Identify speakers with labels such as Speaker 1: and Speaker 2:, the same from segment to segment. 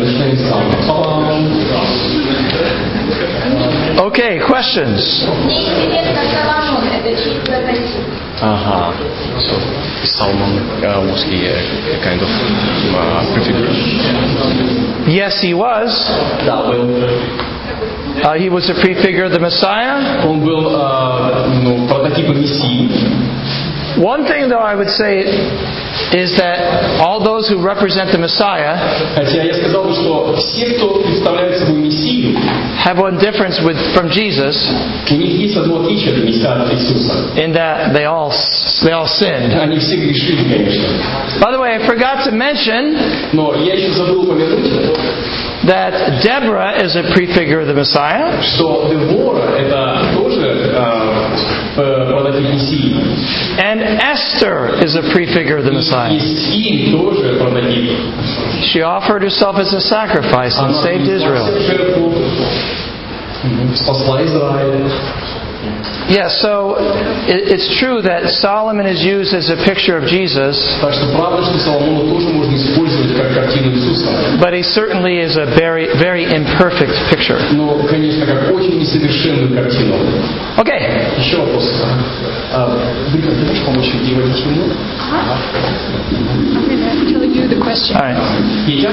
Speaker 1: Okay, questions?
Speaker 2: So Solomon was he a kind of prefigure?
Speaker 1: Yes, he was.
Speaker 3: Да, был.
Speaker 1: He was a prefigure of the Messiah.
Speaker 3: Он был прототипом Мессии.
Speaker 1: One thing, though, I would say is that all those who represent the Messiah
Speaker 3: Хотя я сказал бы, что все, кто представляет собой Мессию,
Speaker 1: have one difference from Jesus
Speaker 3: у них есть одно отличие от Иисуса.
Speaker 1: in that they all sinned.
Speaker 3: Они все грешили, конечно.
Speaker 1: By the way, I forgot to mention
Speaker 3: Но я еще забыл упомянуть,
Speaker 1: that Deborah is a prefigure of the Messiah.
Speaker 3: что Девора это тоже прототип Мессии.
Speaker 1: And Esther is a prefigure of the Messiah.
Speaker 3: Естим тоже прототип.
Speaker 1: She offered herself as a sacrifice and
Speaker 3: Она
Speaker 1: saved Israel.
Speaker 3: жертву, спасла Израиль.
Speaker 1: Yeah, so it's true that Solomon is used as a picture of Jesus,
Speaker 3: Так что правда, что Соломона тоже можно использовать как картину Иисуса.
Speaker 1: but he certainly is a very, very imperfect picture.
Speaker 3: Но, конечно, как очень несовершенную картину.
Speaker 1: Okay.
Speaker 3: Еще вопрос. Брика, ты можешь помочь делать ничего?
Speaker 4: I'm going to tell you the question.
Speaker 1: All right.
Speaker 3: Петя?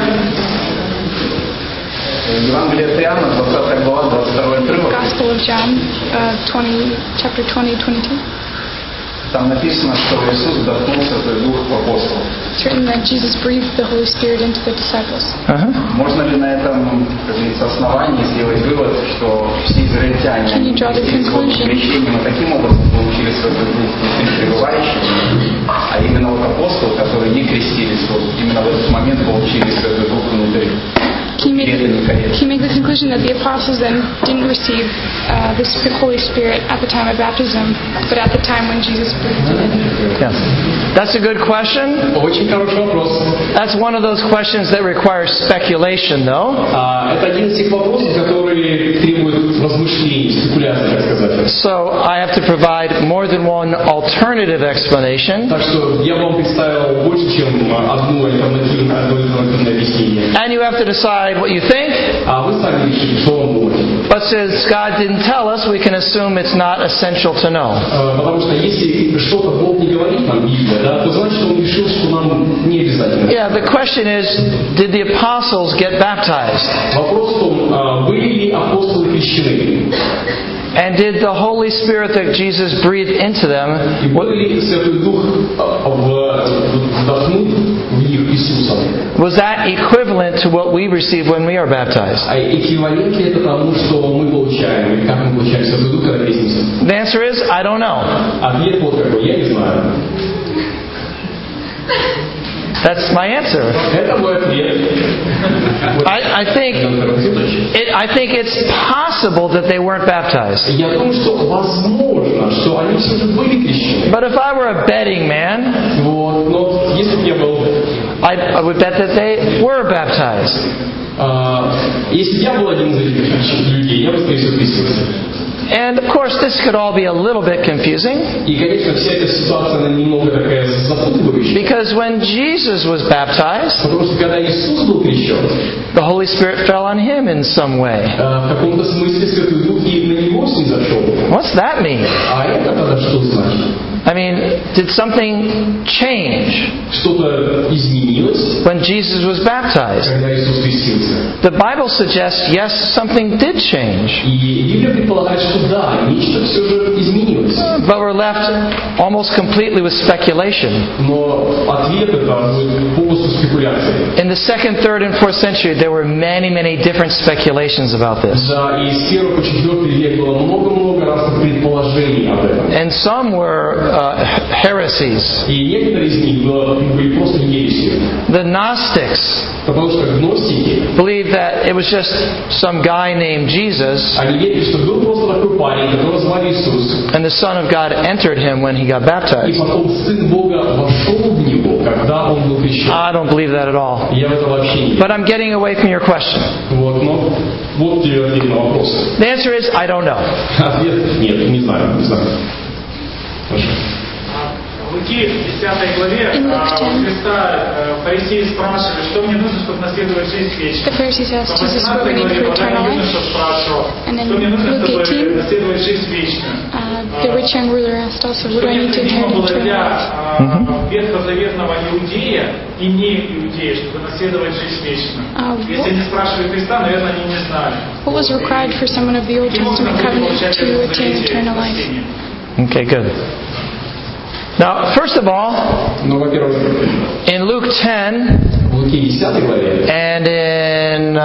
Speaker 5: Евангелие от Иоанна, 20 глава, 22 отрывок.
Speaker 4: Gospel of John, chapter 20, 22.
Speaker 5: Там написано, что Иисус вдохнул Святой Дух в апостолов.
Speaker 4: It's written that Jesus breathed the Holy Spirit into the disciples.
Speaker 5: Можно ли на этом, как говорится, основании сделать вывод, что все израильтяне
Speaker 4: Can you draw the conclusion?
Speaker 5: крещением и таким образом получили Святой Дух внутри пребывающих, а именно вот апостолы, которые не крестились, вот именно в этот момент получили Святой Дух внутри?
Speaker 4: Can you make the conclusion that the apostles then didn't receive the Holy Spirit at the time of baptism, but at the time when Jesus breathed it in?
Speaker 1: Yeah. That's a good question.
Speaker 3: Очень хороший вопрос.
Speaker 1: That's one of those questions that requires speculation, though.
Speaker 3: Это один из тех вопросов, которые требуют размышлений, спекуляций, так сказать.
Speaker 1: So I have to provide more than one alternative explanation.
Speaker 3: Так что я вам представил больше, чем одно альтернативное объяснение.
Speaker 1: And you have to decide what you think.
Speaker 3: А вы сами решите, что вам будет.
Speaker 1: But since God didn't tell us, we can assume it's not essential to know.
Speaker 3: Потому что если что-то Бог не говорит нам, Библия, да, то значит, Он решил, что нам не обязательно.
Speaker 1: Yeah, the question is, did the apostles get baptized?
Speaker 3: Вопрос в том, были ли апостолы крещены?
Speaker 1: And did the Holy Spirit that Jesus breathed into them,
Speaker 3: И был ли Святой Дух вдохнут в них Иисусом?
Speaker 1: was that equivalent to what we receive when we are baptized?
Speaker 3: А эквивалент ли это тому, что мы получаем, или как мы получаем Святой Дух, когда крестимся?
Speaker 1: The answer is, I don't know.
Speaker 3: Ответ вот какой, я не знаю.
Speaker 1: That's my answer.
Speaker 3: Это мой ответ.
Speaker 1: I think it's possible that they weren't baptized.
Speaker 3: Я думаю, что возможно, что они все же были крещены.
Speaker 1: But if I were a betting man,
Speaker 3: Вот, но если бы я был,
Speaker 1: I would bet that they were baptized.
Speaker 3: если бы я был один из этих людей, я бы, скорее всего, крестился.
Speaker 1: And of course, this could all be a little bit confusing.
Speaker 3: И, конечно, вся эта ситуация, она немного такая запутывающая.
Speaker 1: Because when Jesus was baptized,
Speaker 3: Потому что когда Иисус был крещен,
Speaker 1: the Holy Spirit fell on him in some way.
Speaker 3: в каком-то смысле Святой Дух и на него снизошел.
Speaker 1: What's that mean?
Speaker 3: А это тогда что значит?
Speaker 1: I mean, did something change
Speaker 3: Что-то изменилось,
Speaker 1: when Jesus was baptized?
Speaker 3: когда Иисус крестился.
Speaker 1: The Bible suggests, yes, something did change.
Speaker 3: И Библия предполагает, что да, нечто все же изменилось.
Speaker 1: But we're left almost completely with speculation.
Speaker 3: Но ответ это будет полностью спекуляцией.
Speaker 1: In the 2nd, 3rd, and 4th century, there were many, many different speculations about this.
Speaker 3: Да, и с 1 по 4 век было много-много разных предположений об этом.
Speaker 1: And some were heresies.
Speaker 3: И некоторые из них были просто ересью.
Speaker 1: The Gnostics
Speaker 3: Потому что гностики,
Speaker 1: believed that it was just some guy named Jesus,
Speaker 3: они верили, что был просто такой парень, которого звали Иисус.
Speaker 1: and the Son of God entered him when he got
Speaker 3: И
Speaker 1: baptized.
Speaker 3: потом Сын Бога вошел в него, когда он был крещен.
Speaker 1: I don't believe that at all.
Speaker 3: Я в это вообще не верю.
Speaker 1: But I'm getting away from your question.
Speaker 3: Вот, но вот тебе ответ на вопрос.
Speaker 1: The answer is, I don't know.
Speaker 3: Ответ нет, не знаю. Хорошо.
Speaker 6: В Луки 10 главе у Христа фарисеи спрашивали, что мне нужно, чтобы наследовать жизнь вечную.
Speaker 4: The Pharisees asked
Speaker 6: В
Speaker 4: Jesus
Speaker 6: 18
Speaker 4: what we need
Speaker 6: главе
Speaker 4: for eternal life.
Speaker 6: юноша спрашивал,
Speaker 4: And then
Speaker 6: что мне нужно,
Speaker 4: Luke
Speaker 6: чтобы
Speaker 4: 18,
Speaker 6: наследовать жизнь вечную.
Speaker 4: The rich young ruler asked also, what do I need to
Speaker 6: Необходимо
Speaker 4: inherit
Speaker 6: было
Speaker 4: eternal life?
Speaker 6: для ветхозаветного иудея и не иудея, чтобы наследовать жизнь вечную. Если они спрашивали Христа, наверное, они не знали.
Speaker 4: What was required for someone of the Old Testament covenant to attain eternal life?
Speaker 1: Okay, good. Now, first of all,
Speaker 3: Ну, во-первых,
Speaker 1: in Luke 10
Speaker 3: в Луки 10 главе
Speaker 1: and in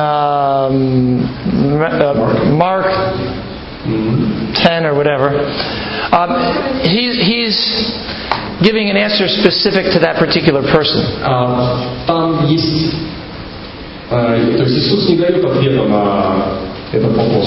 Speaker 1: Mark 10 or whatever, he's giving an answer specific to that particular person.
Speaker 3: там есть... то есть Иисус не дает ответа на этот вопрос.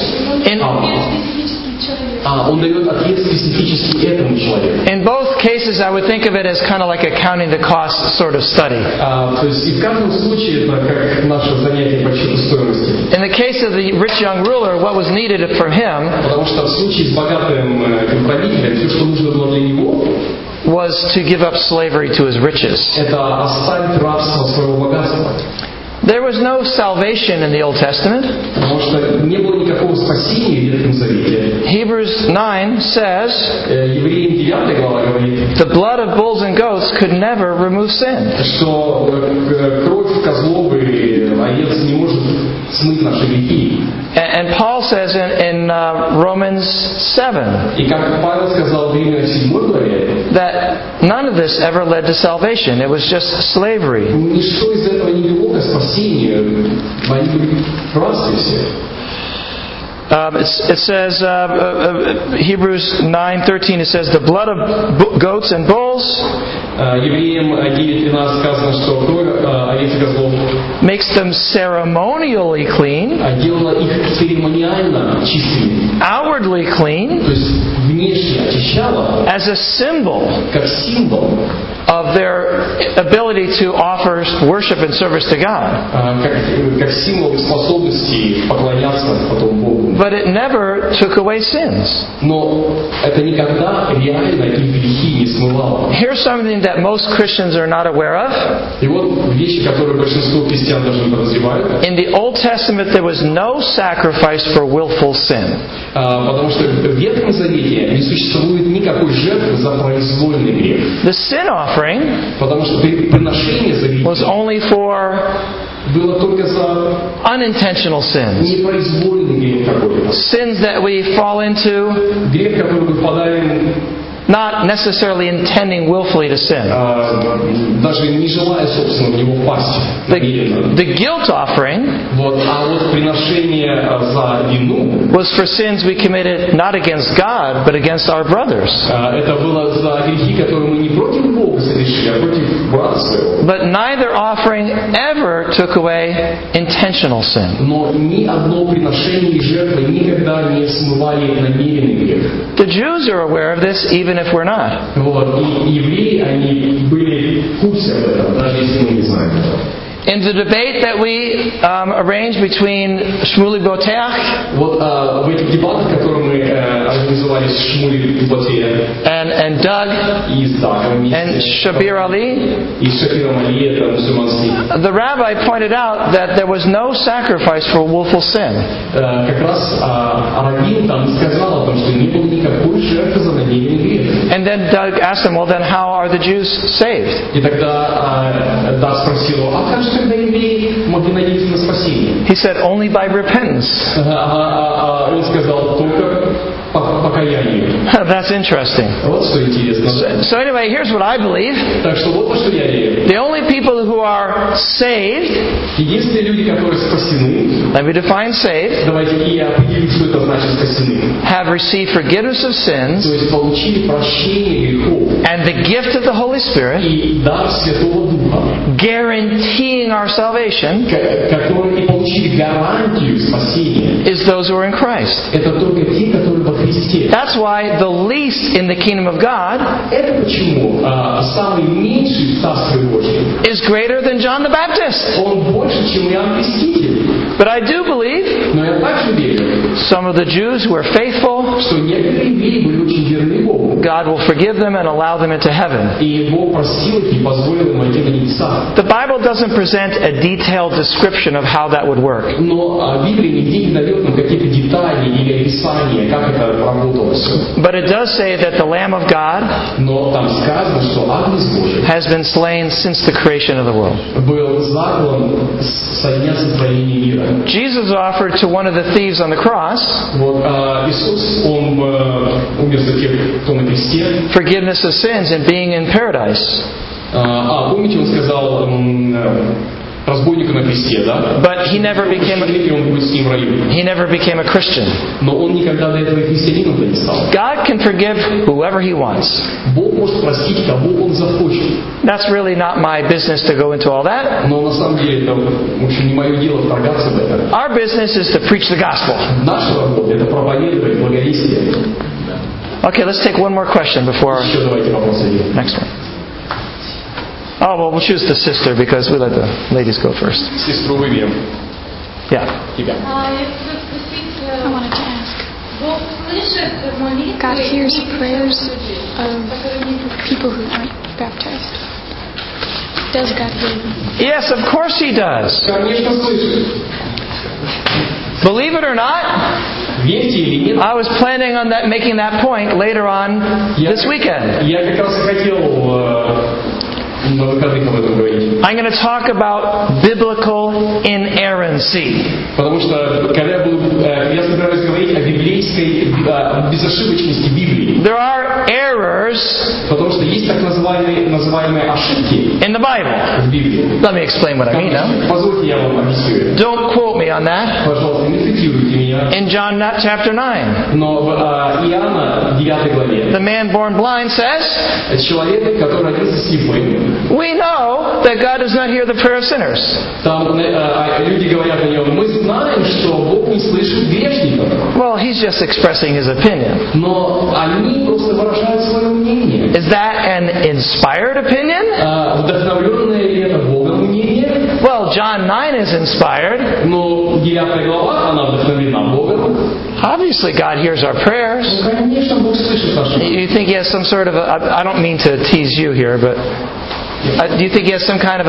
Speaker 3: Он дает ответ специфически этому человеку.
Speaker 1: In both cases, I would think of it as kind of like a counting the cost sort of study.
Speaker 3: То есть и в каждом случае это как наше занятие по счету стоимости.
Speaker 1: In the case of the rich young ruler, what was needed for him
Speaker 3: Потому что в случае с богатым правителем все, что нужно было для него,
Speaker 1: was to give up slavery to his riches.
Speaker 3: это оставить рабство своего богатства.
Speaker 1: There was no salvation in the Old Testament.
Speaker 3: Потому что не было никакого спасения в Ветхом Завете.
Speaker 1: Hebrews 9 says,
Speaker 3: Евреям 9 глава говорит,
Speaker 1: the blood of bulls and goats could never remove sin.
Speaker 3: что кровь козлов и овец не может смыть наши грехи.
Speaker 1: And Paul says in Romans 7
Speaker 3: И как Павел сказал в Римлянам 7 главе,
Speaker 1: that none of this ever led to salvation. It was just slavery.
Speaker 3: ничто из этого не вело к спасению, они были в рабстве все.
Speaker 1: It says, Hebrews 9:13, it says, the blood of goats and bulls
Speaker 3: Евреям 9:13 сказано, что кровь овец и козлов
Speaker 1: makes them ceremonially clean,
Speaker 3: делала их церемониально чистыми,
Speaker 1: outwardly clean,
Speaker 3: то есть внешне очищала,
Speaker 1: as a symbol
Speaker 3: как символ,
Speaker 1: of their ability to offer worship and service to God.
Speaker 3: как символ способности поклоняться потом Богу.
Speaker 1: But it never took away sins.
Speaker 3: Но это никогда реально их грехи не смывало.
Speaker 1: Here's something that most Christians are not aware of.
Speaker 3: И вот вещи, которые большинство христиан даже не подозревают.
Speaker 1: In the Old Testament, there was no sacrifice for willful sin.
Speaker 3: Потому что в Ветхом Завете не существует никакой жертвы за произвольный грех.
Speaker 1: The sin offering
Speaker 3: Потому что приношение за грех
Speaker 1: was only for
Speaker 3: было только за
Speaker 1: unintentional sins.
Speaker 3: непроизвольный грех какой-то.
Speaker 1: Sins that we fall into
Speaker 3: Грех, который мы впадаем,
Speaker 1: not necessarily intending willfully to sin.
Speaker 3: даже не желая, собственно, в него впасть намеренно.
Speaker 1: The guilt offering
Speaker 3: А вот приношение за вину
Speaker 1: was for sins we committed not against God, but against our brothers.
Speaker 3: это было за грехи, которые мы не против Бога совершили, а против брата своего.
Speaker 1: But neither offering ever took away intentional sin.
Speaker 3: Но ни одно приношение и жертва никогда не смывали намеренный грех.
Speaker 1: The Jews are aware of this, even if we're not.
Speaker 3: И евреи, они были в курсе об этом, даже если мы не знаем этого.
Speaker 1: In the debate that we arranged between Shmuley Boteach
Speaker 3: В этих дебатах, которые мы организовали с Шмулей Ботея
Speaker 1: and Doug
Speaker 3: и с Дагом
Speaker 1: and Shabir Ali,
Speaker 3: и с Шапиром Али, это мусульманский,
Speaker 1: the rabbi pointed out that there was no sacrifice for willful sin.
Speaker 3: как раз раввин там сказал о том, что не было никакой жертвы за намеренный грех.
Speaker 1: And then Doug asked him, well, then how are the Jews saved?
Speaker 3: И тогда Даг спросил его, как же тогда евреи могли надеяться на спасение?
Speaker 1: He said, only by repentance.
Speaker 3: Он сказал, только по покаянию.
Speaker 1: That's interesting.
Speaker 3: Вот что интересно.
Speaker 1: So anyway, here's what I believe.
Speaker 3: Так что вот во что я верю.
Speaker 1: The only people who are saved,
Speaker 3: Единственные люди, которые спасены,
Speaker 1: let me define saved,
Speaker 3: давайте и определим, что это значит спасены.
Speaker 1: have received forgiveness of sins
Speaker 3: То есть получили прощение грехов
Speaker 1: and the gift of the Holy Spirit,
Speaker 3: и дар Святого Духа,
Speaker 1: guaranteeing our salvation,
Speaker 3: которые и получили гарантию спасения.
Speaker 1: is those who are in Christ.
Speaker 3: Это только те, которые во Христе.
Speaker 1: That's why the least in the kingdom of God
Speaker 3: Это почему самый меньший в Царстве Божьем
Speaker 1: is greater than John the Baptist.
Speaker 3: он больше, чем Иоанн Креститель.
Speaker 1: But I do believe
Speaker 3: Но я также верю,
Speaker 1: Some of the Jews who are faithful,
Speaker 3: что некоторые евреи были очень верны Богу.
Speaker 1: God will forgive them and allow them into heaven.
Speaker 3: И Бог простил их и позволил им войти на небеса.
Speaker 1: The Bible doesn't present a detailed description of how that would work.
Speaker 3: Но Библия нигде не дает нам какие-то детали или описания, как это работало все.
Speaker 1: But it does say that the Lamb of God
Speaker 3: Но там сказано, что Агнец Божий
Speaker 1: has been slain since the creation of the world.
Speaker 3: был заклан со дня сотворения мира.
Speaker 1: Jesus offered to one of the thieves on the cross
Speaker 3: Вот, Иисус, Он умер за тех, кто на кресте.
Speaker 1: forgiveness of sins and being in paradise.
Speaker 3: Помните, Он сказал разбойнику на кресте, да?
Speaker 1: But he never became
Speaker 3: он будет с ним в раю.
Speaker 1: he never became a Christian.
Speaker 3: Но он никогда до этого христианином не стал.
Speaker 1: God can forgive whoever He wants.
Speaker 3: Бог может простить, кого Он захочет.
Speaker 1: That's really not my business to go into all that.
Speaker 3: Но на самом деле это, в общем, не мое дело вторгаться в это.
Speaker 1: Our business is to preach the gospel.
Speaker 3: Наша работа — это проповедовать благовестие.
Speaker 1: Okay, let's take one more question before
Speaker 3: Еще давайте вопрос один.
Speaker 1: next one. Oh, well, we'll choose the sister because we let the ladies go first.
Speaker 3: Сестру выберем.
Speaker 1: Yeah.
Speaker 3: Тебя.
Speaker 4: I wanted to ask. God hears prayers of people who aren't baptized. Does God hear them?
Speaker 1: Yes, of course He does.
Speaker 3: Конечно, слышит.
Speaker 1: Believe it or not,
Speaker 3: Верьте или нет,
Speaker 1: I was planning on making that point later on this weekend.
Speaker 3: я как раз хотел на выходных об этом говорить.
Speaker 1: I'm going to talk about biblical inerrancy.
Speaker 3: Потому что, когда я собираюсь говорить о библейской безошибочности Библии.
Speaker 1: There are errors
Speaker 3: Потому что есть так называемые ошибки
Speaker 1: in the Bible.
Speaker 3: в Библии.
Speaker 1: Let me explain what I mean now.
Speaker 3: Позвольте, я вам объясню.
Speaker 1: Don't quote me on that.
Speaker 3: Пожалуйста, не цитируйте меня.
Speaker 1: In John chapter 9,
Speaker 3: Но в Иоанна 9 главе
Speaker 1: the man born blind says,
Speaker 3: человек, который родился слепым,
Speaker 1: we know that God does not hear the prayer of sinners.
Speaker 3: там люди говорят о нем, мы знаем, что Бог не слышит грешников.
Speaker 1: Well, he's just expressing his opinion.
Speaker 3: Но они просто выражают свое мнение.
Speaker 1: Is that an inspired opinion?
Speaker 3: Вдохновленное ли это Богом мнение?
Speaker 1: Well, John 9 is inspired.
Speaker 3: Но 9 глава, она вдохновлена Богом.
Speaker 1: Obviously, God hears our prayers.
Speaker 3: Ну, конечно, Бог слышит наши молитвы.
Speaker 1: You think He has some sort of I don't mean to tease you here, but do you think He has some kind of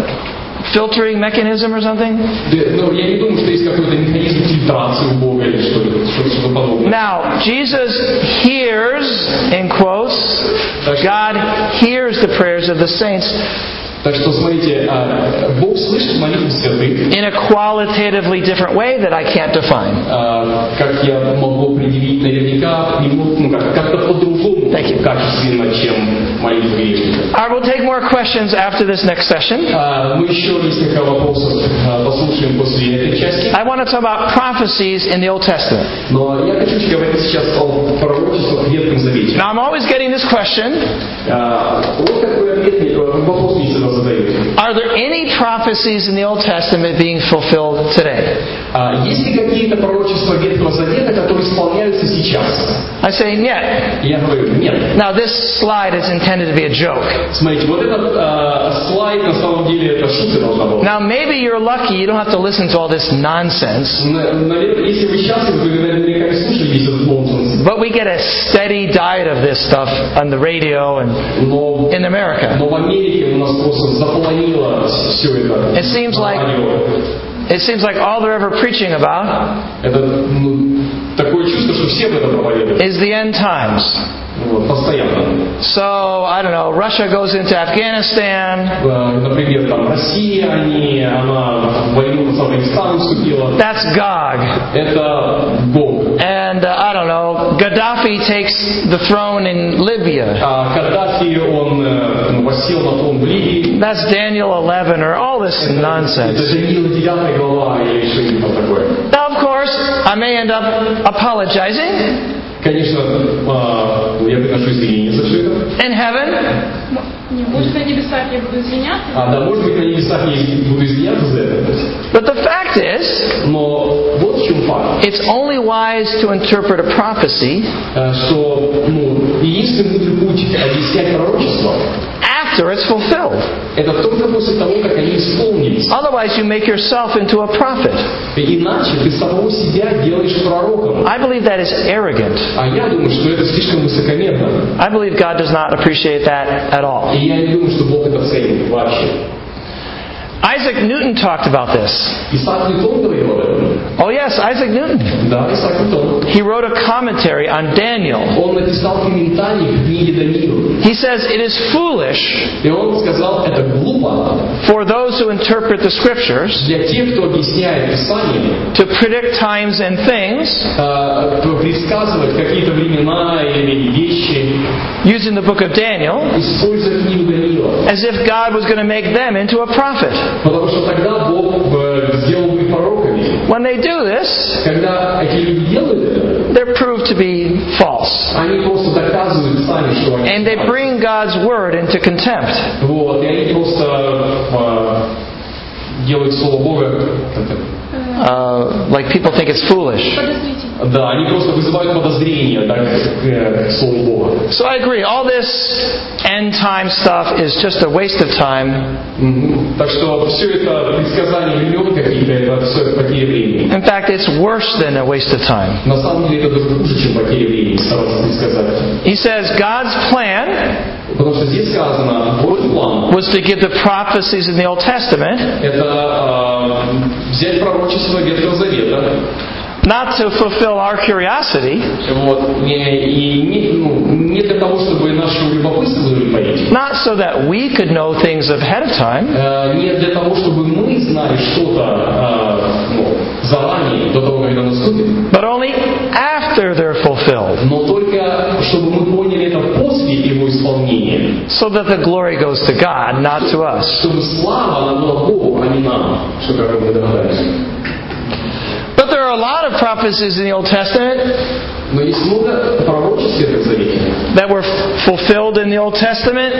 Speaker 1: a filtering mechanism or something?
Speaker 3: Но я не думаю, что есть какой-то механизм фильтрации у Бога или что-то подобное.
Speaker 1: Now, Jesus hears, in quotes, God hears the prayers of the saints.
Speaker 3: Так что, смотрите, Бог слышит молитвы святых.
Speaker 1: In a qualitatively different way that I can't define.
Speaker 3: Как я могу определить наверняка, как-то по-другому, качественно, чем молитвы грешников.
Speaker 1: I will take more questions after this next session.
Speaker 3: Мы еще несколько вопросов послушаем после этой части.
Speaker 1: I want to talk about prophecies in the Old Testament.
Speaker 3: Но я хочу говорить сейчас о пророчествах в Ветхом Завете.
Speaker 1: Now I'm always getting this question.
Speaker 3: Вот такой вопрос мне всегда задают.
Speaker 1: Are there any prophecies in the Old Testament being fulfilled today?
Speaker 3: Есть ли какие-то пророчества Ветхого Завета, которые исполняются сейчас?
Speaker 1: I say нет.
Speaker 3: Я говорю, нет.
Speaker 1: Now this slide is intended to be a joke.
Speaker 3: Смотрите, вот этот слайд на самом деле это шутка должна была.
Speaker 1: Now maybe you're lucky you don't have to listen to all this nonsense.
Speaker 3: Наверное, если вы счастливы, вы наверняка не слушали весь этот нонсенс.
Speaker 1: But we get a steady diet of this stuff on the radio and in America.
Speaker 3: Но в Америке у нас просто заполонило все это.
Speaker 1: It seems like all they're ever preaching about
Speaker 3: такое чувство, что все об этом проповедуют.
Speaker 1: Is the end times.
Speaker 3: Постоянно.
Speaker 1: So, I don't know, Russia goes into Afghanistan.
Speaker 3: Например, там Россия, она в войну с Афганистаном вступила.
Speaker 1: That's Gog.
Speaker 3: Это Бог.
Speaker 1: And, I don't know, Gaddafi takes the throne in Libya.
Speaker 3: Каддафи, он воссел на трон в Ливии.
Speaker 1: That's Daniel 11 or all this nonsense.
Speaker 3: Это Даниил 9 глава или что-нибудь такое.
Speaker 1: Now, of course, I may end up apologizing.
Speaker 3: Конечно, я приношу извинения за все это.
Speaker 1: In heaven.
Speaker 4: Может, на небесах я буду извиняться?
Speaker 3: Да, может быть, на небесах я буду извиняться за это.
Speaker 1: But the fact is,
Speaker 3: но вот в чем факт.
Speaker 1: It's only wise to interpret a prophecy
Speaker 3: что единственный путь объяснять пророчество
Speaker 1: after it's fulfilled.
Speaker 3: Это только после того, как они исполнились.
Speaker 1: Otherwise, you make yourself into a prophet.
Speaker 3: Иначе ты самого себя делаешь пророком.
Speaker 1: I believe that is arrogant.
Speaker 3: А я думаю, что это слишком высокомерно.
Speaker 1: I believe God does not appreciate that at all.
Speaker 3: И я не думаю, что Бог это ценит вообще.
Speaker 1: Isaac Newton talked about this.
Speaker 3: Исаак Ньютон говорил об этом.
Speaker 1: Oh yes, Isaac Newton.
Speaker 3: Да, Исаак Ньютон.
Speaker 1: He wrote a commentary on Daniel.
Speaker 3: Он написал комментарий к книге Даниила.
Speaker 1: He says it is foolish.
Speaker 3: И он сказал, это глупо.
Speaker 1: For those who interpret the scriptures.
Speaker 3: Для тех, кто объясняет Писание.
Speaker 1: To predict times and things.
Speaker 3: Предсказывать какие-то времена или вещи.
Speaker 1: Using the book of Daniel.
Speaker 3: Используя книгу Даниила.
Speaker 1: As if God was going to make them into a prophet.
Speaker 3: Потому что тогда Бог сделал их пророками.
Speaker 1: When they do this,
Speaker 3: когда эти люди делают это,
Speaker 1: they're proved to be false.
Speaker 3: Они просто доказывают сами, что они.
Speaker 1: And they bring God's word into contempt.
Speaker 3: Вот, и они просто делают слово Бога.
Speaker 1: Like people think it's foolish.
Speaker 3: Да, они просто вызывают подозрения к слову Бога.
Speaker 1: So I agree. All this end time stuff is just a waste of time.
Speaker 3: Так что все это предсказания времен какие-то, это все потеря времени.
Speaker 1: In fact, it's worse than a waste of time.
Speaker 3: На самом деле это даже хуже, чем потеря времени, стараться предсказать.
Speaker 1: He says God's plan
Speaker 3: Потому что здесь сказано, Божий план
Speaker 1: was to give the prophecies in the Old Testament.
Speaker 3: Это взять пророчество Ветхого Завета.
Speaker 1: Not to fulfill our curiosity.
Speaker 3: Вот, не для того, чтобы наше любопытство удовлетворить.
Speaker 1: Not so that we could know things ahead of time.
Speaker 3: Не для того, чтобы мы знали что-то заранее, до того, когда наступит.
Speaker 1: But only after they're fulfilled.
Speaker 3: Но только, чтобы мы поняли это после его исполнения.
Speaker 1: So that the glory goes to God, not to us.
Speaker 3: Чтобы слава она была Богу, а не нам, что как мы догадались.
Speaker 1: But there are a lot of prophecies in the Old Testament that were fulfilled in the Old Testament.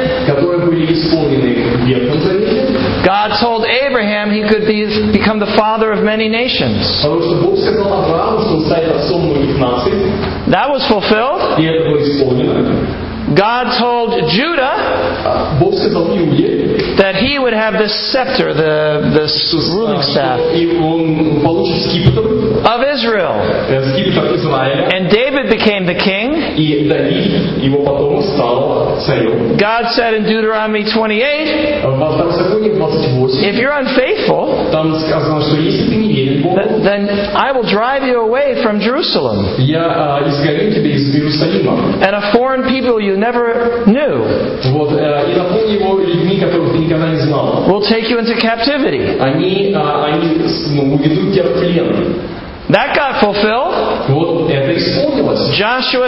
Speaker 1: God told Abraham he could become the father of many nations. That was fulfilled. God told Judah that he would have the scepter, the ruling staff of Israel. And David became the king. God said in Deuteronomy 28, if you're unfaithful, then I will drive you away from Jerusalem. And a foreign people you never knew will take you into captivity. That got fulfilled. Joshua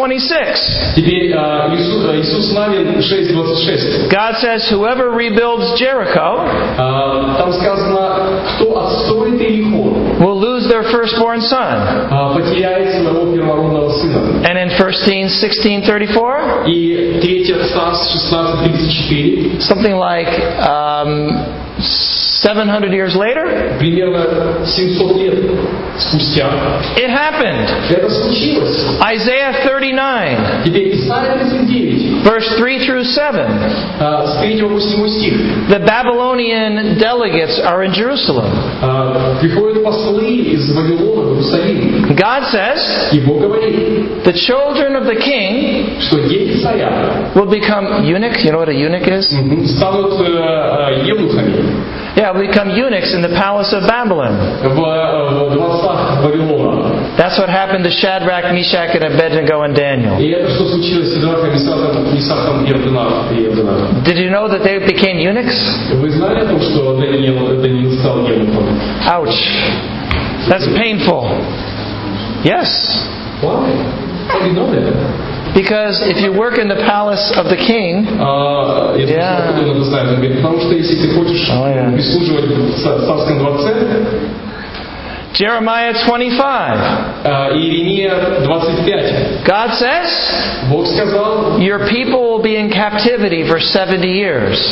Speaker 1: 6:26. God says, whoever rebuilds Jericho will lose their firstborn son. And in 1 Kings 16:34, something like 700 years later, it happened. Isaiah 39, verse 3 through 7. The Babylonian delegates are in Jerusalem. God says the children of the king will become eunuchs. You know what a eunuch is? Yeah, will become eunuchs in the palace of Babylon. That's what happened to Shadrach, Meshach, and Abednego and Daniel. Did you know that they became eunuchs? Ouch. That's painful. Yes.
Speaker 3: Why? How do you know that?
Speaker 1: Because if you work in the palace of the king, Jeremiah 25. God says, your people will be in captivity for 70 years.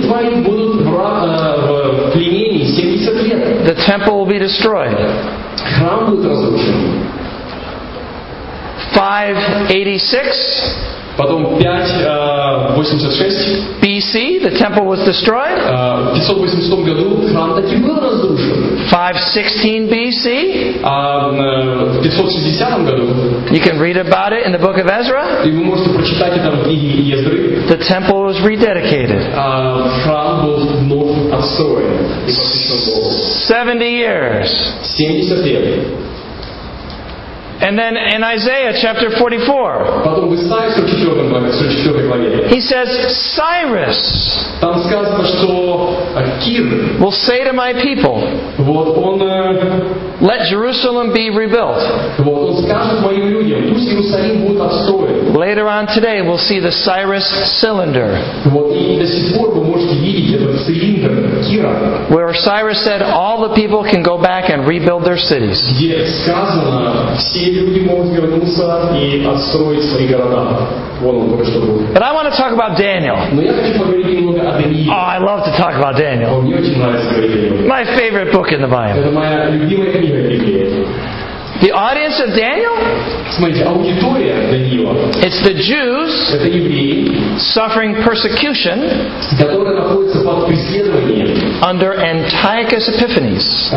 Speaker 1: The temple will be destroyed. 586.
Speaker 3: Потом 586
Speaker 1: BC, the temple was destroyed.
Speaker 3: В 586 году храм таки был разрушен.
Speaker 1: 516 BC.
Speaker 3: В 560 году
Speaker 1: you can read about it in the book of Ezra.
Speaker 3: И вы можете прочитать это в книге Ездры.
Speaker 1: The temple was rededicated.
Speaker 3: Храм был вновь отстроен и посвящен Богу.
Speaker 1: 70 years.
Speaker 3: 70 лет.
Speaker 1: And then in Isaiah chapter 44,
Speaker 3: потом в Исаии 44 главе,
Speaker 1: he says, Cyrus
Speaker 3: там сказано, что Кир
Speaker 1: will say to my people,
Speaker 3: вот он,
Speaker 1: let Jerusalem be rebuilt.
Speaker 3: Вот он скажет моим людям, пусть Иерусалим будет отстроен.
Speaker 1: Later on today, we'll see the Cyrus cylinder.
Speaker 3: Вот и до сих пор вы можете видеть этот цилиндр Кира,
Speaker 1: where Cyrus said all the people can go back and rebuild their cities.
Speaker 3: Где сказано, все люди могут вернуться и отстроить свои города. Вон он только что был.
Speaker 1: But I want to talk about Daniel.
Speaker 3: Но я хочу поговорить немного о Данииле.
Speaker 1: Oh, I love to talk about Daniel.
Speaker 3: Мне очень нравится говорить о нем.
Speaker 1: My favorite book in the Bible.
Speaker 3: Это моя любимая книга в Библии.
Speaker 1: The audience of Daniel?
Speaker 3: Смотрите, аудитория Даниила.
Speaker 1: It's the Jews
Speaker 3: это евреи,
Speaker 1: suffering persecution,
Speaker 3: которые находятся под преследованием
Speaker 1: under Antiochus Epiphanes.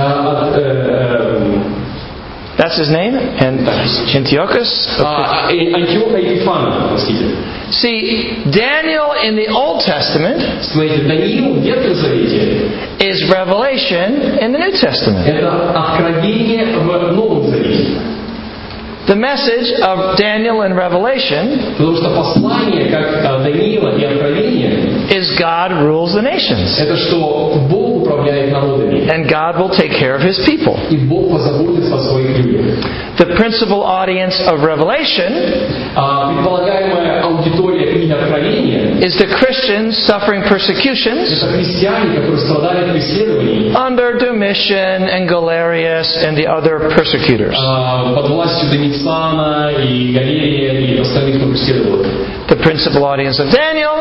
Speaker 1: That's his name? Antiochus?
Speaker 3: Антиоха Епифана, простите.
Speaker 1: See, Daniel in the Old Testament
Speaker 3: смотрите, Даниил в Ветхом Завете
Speaker 1: is revelation in the New Testament.
Speaker 3: Это откровение в Новом Завете.
Speaker 1: The message of Daniel in Revelation
Speaker 3: потому что послание, как Даниила и откровение,
Speaker 1: is God rules the nations.
Speaker 3: Это что Бог управляет народами.
Speaker 1: And God will take care of His people.
Speaker 3: И Бог позаботится о своих людях.
Speaker 1: The principal audience of Revelation
Speaker 3: предполагаемая аудитория книги Откровения
Speaker 1: is the Christians suffering persecutions
Speaker 3: это христиане, которые страдали от преследований
Speaker 1: under Domitian and Galerius and the other persecutors.
Speaker 3: Под властью Домициана и Галерия и остальных, кто преследовал.
Speaker 1: The principal audience of Daniel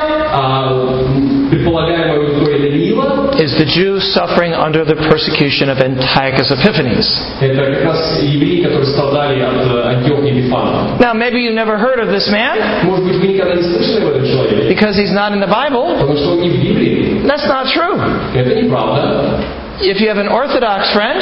Speaker 3: предполагаемая аудитория Даниила
Speaker 1: is the Jews suffering under the persecution of Antiochus Epiphanes.
Speaker 3: Это как раз евреи, которые страдали от Антиоха Епифана.
Speaker 1: Now, maybe you've never heard of this man.
Speaker 3: Может быть, вы никогда не слышали об этом человеке.
Speaker 1: Because he's not in the Bible.
Speaker 3: Потому что он не в Библии.
Speaker 1: That's not true.
Speaker 3: Это неправда.
Speaker 1: If you have an Orthodox friend,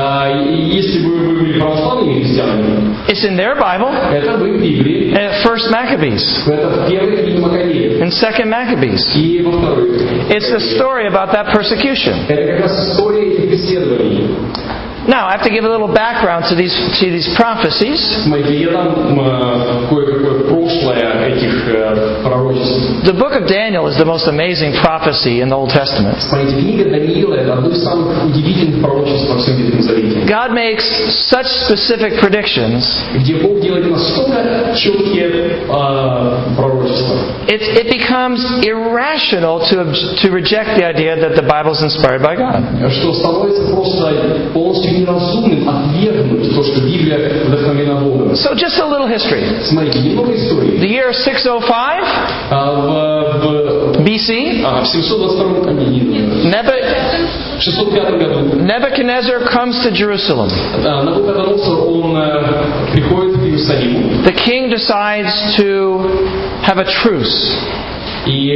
Speaker 3: если вы были православными христианами,
Speaker 1: it's in their Bible.
Speaker 3: Это в Библии.
Speaker 1: First Maccabees.
Speaker 3: Это в первой книге Маккабеев.
Speaker 1: And Second Maccabees.
Speaker 3: И во второй.
Speaker 1: It's the story about that persecution.
Speaker 3: Это как раз история этих преследований.
Speaker 1: Now, I have to give a little background to these prophecies.
Speaker 3: Смотрите, я дам кое-какое прошлое этих пророчеств.
Speaker 1: The book of Daniel is the most amazing prophecy in the Old Testament.
Speaker 3: Смотрите, книга Даниила это одно из самых удивительных пророчеств во всем Ветхом Завете.
Speaker 1: God makes such specific predictions.
Speaker 3: Где Бог делает настолько четкие пророчества.
Speaker 1: It becomes irrational to reject the idea that the Bible is inspired by God.
Speaker 3: Что становится просто полностью неразумным отвергнуть то, что Библия вдохновлена Богом.
Speaker 1: So just a little history.
Speaker 3: Смотрите, немного истории.
Speaker 1: The year 605 BC.
Speaker 3: В 722 605 году
Speaker 1: Nebuchadnezzar comes to Jerusalem.
Speaker 3: Навуходоносор он приходит в Иерусалим.
Speaker 1: The king decides to have a truce.
Speaker 3: И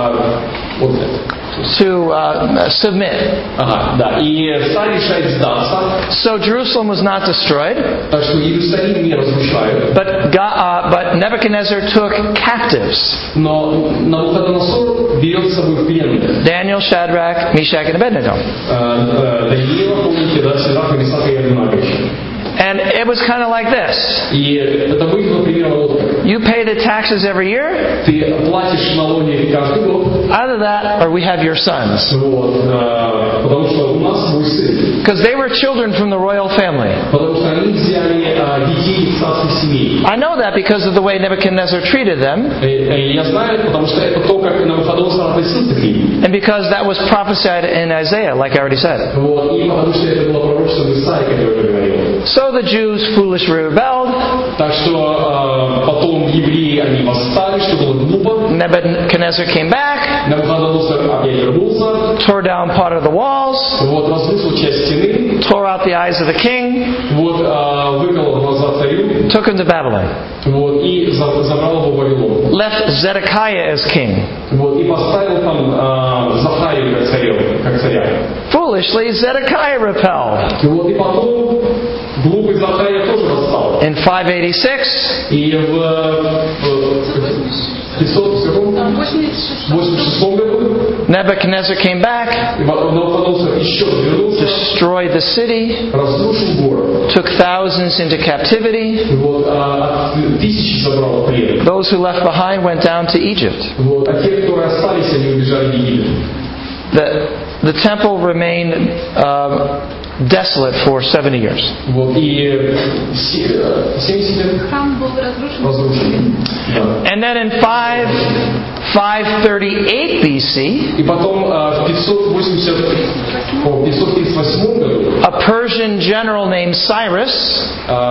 Speaker 1: to submit.
Speaker 3: Да. И царь решает сдаться.
Speaker 1: So Jerusalem was not destroyed.
Speaker 3: Так что Иерусалим не разрушают.
Speaker 1: But Nebuchadnezzar took captives.
Speaker 3: Но Навуходоносор берет с собой в плен.
Speaker 1: Daniel, Shadrach, Meshach, and Abednego.
Speaker 3: Даниила, помните, да, Сидраха, Месаха и Авденаго.
Speaker 1: And it was kind of like this.
Speaker 3: И это выглядело примерно вот так.
Speaker 1: You pay the taxes every year.
Speaker 3: Ты платишь налоги каждый год.
Speaker 1: Either that, or we have your sons.
Speaker 3: Вот, потому что у нас свой сын.
Speaker 1: Because they were children from the royal family.
Speaker 3: Потому что они взяли детей из царских семей.
Speaker 1: I know that because of the way Nebuchadnezzar treated them.
Speaker 3: Я знаю, потому что это то, как Навуходоносор относился к ним.
Speaker 1: And because that was prophesied in Isaiah, like I already said.
Speaker 3: Вот, и потому что это было пророчество в Исаии, как я уже говорил.
Speaker 1: So the Jews foolishly rebelled.
Speaker 3: Так что потом евреи они восстали, что было глупо.
Speaker 1: Nebuchadnezzar came back.
Speaker 3: Навуходоносор опять вернулся.
Speaker 1: Tore down part of the walls.
Speaker 3: Вот разрушил часть стены.
Speaker 1: Tore out the eyes of the king.
Speaker 3: Вот выколол глаза царю.
Speaker 1: took him to Babylon.
Speaker 3: Вот, и забрал его в Вавилон.
Speaker 1: Left Zedekiah as king.
Speaker 3: Вот, и поставил там Захарию как царя.
Speaker 1: Foolishly, Zedekiah repelled.
Speaker 3: Вот, и потом глупый Захария тоже восстал.
Speaker 1: In 586,
Speaker 3: и в 586 году
Speaker 1: Nebuchadnezzar came back, destroyed the city, took thousands into captivity. Those who left behind went down to Egypt. The temple remained desolate for 70 years. And then in 538 BC, a Persian general named Cyrus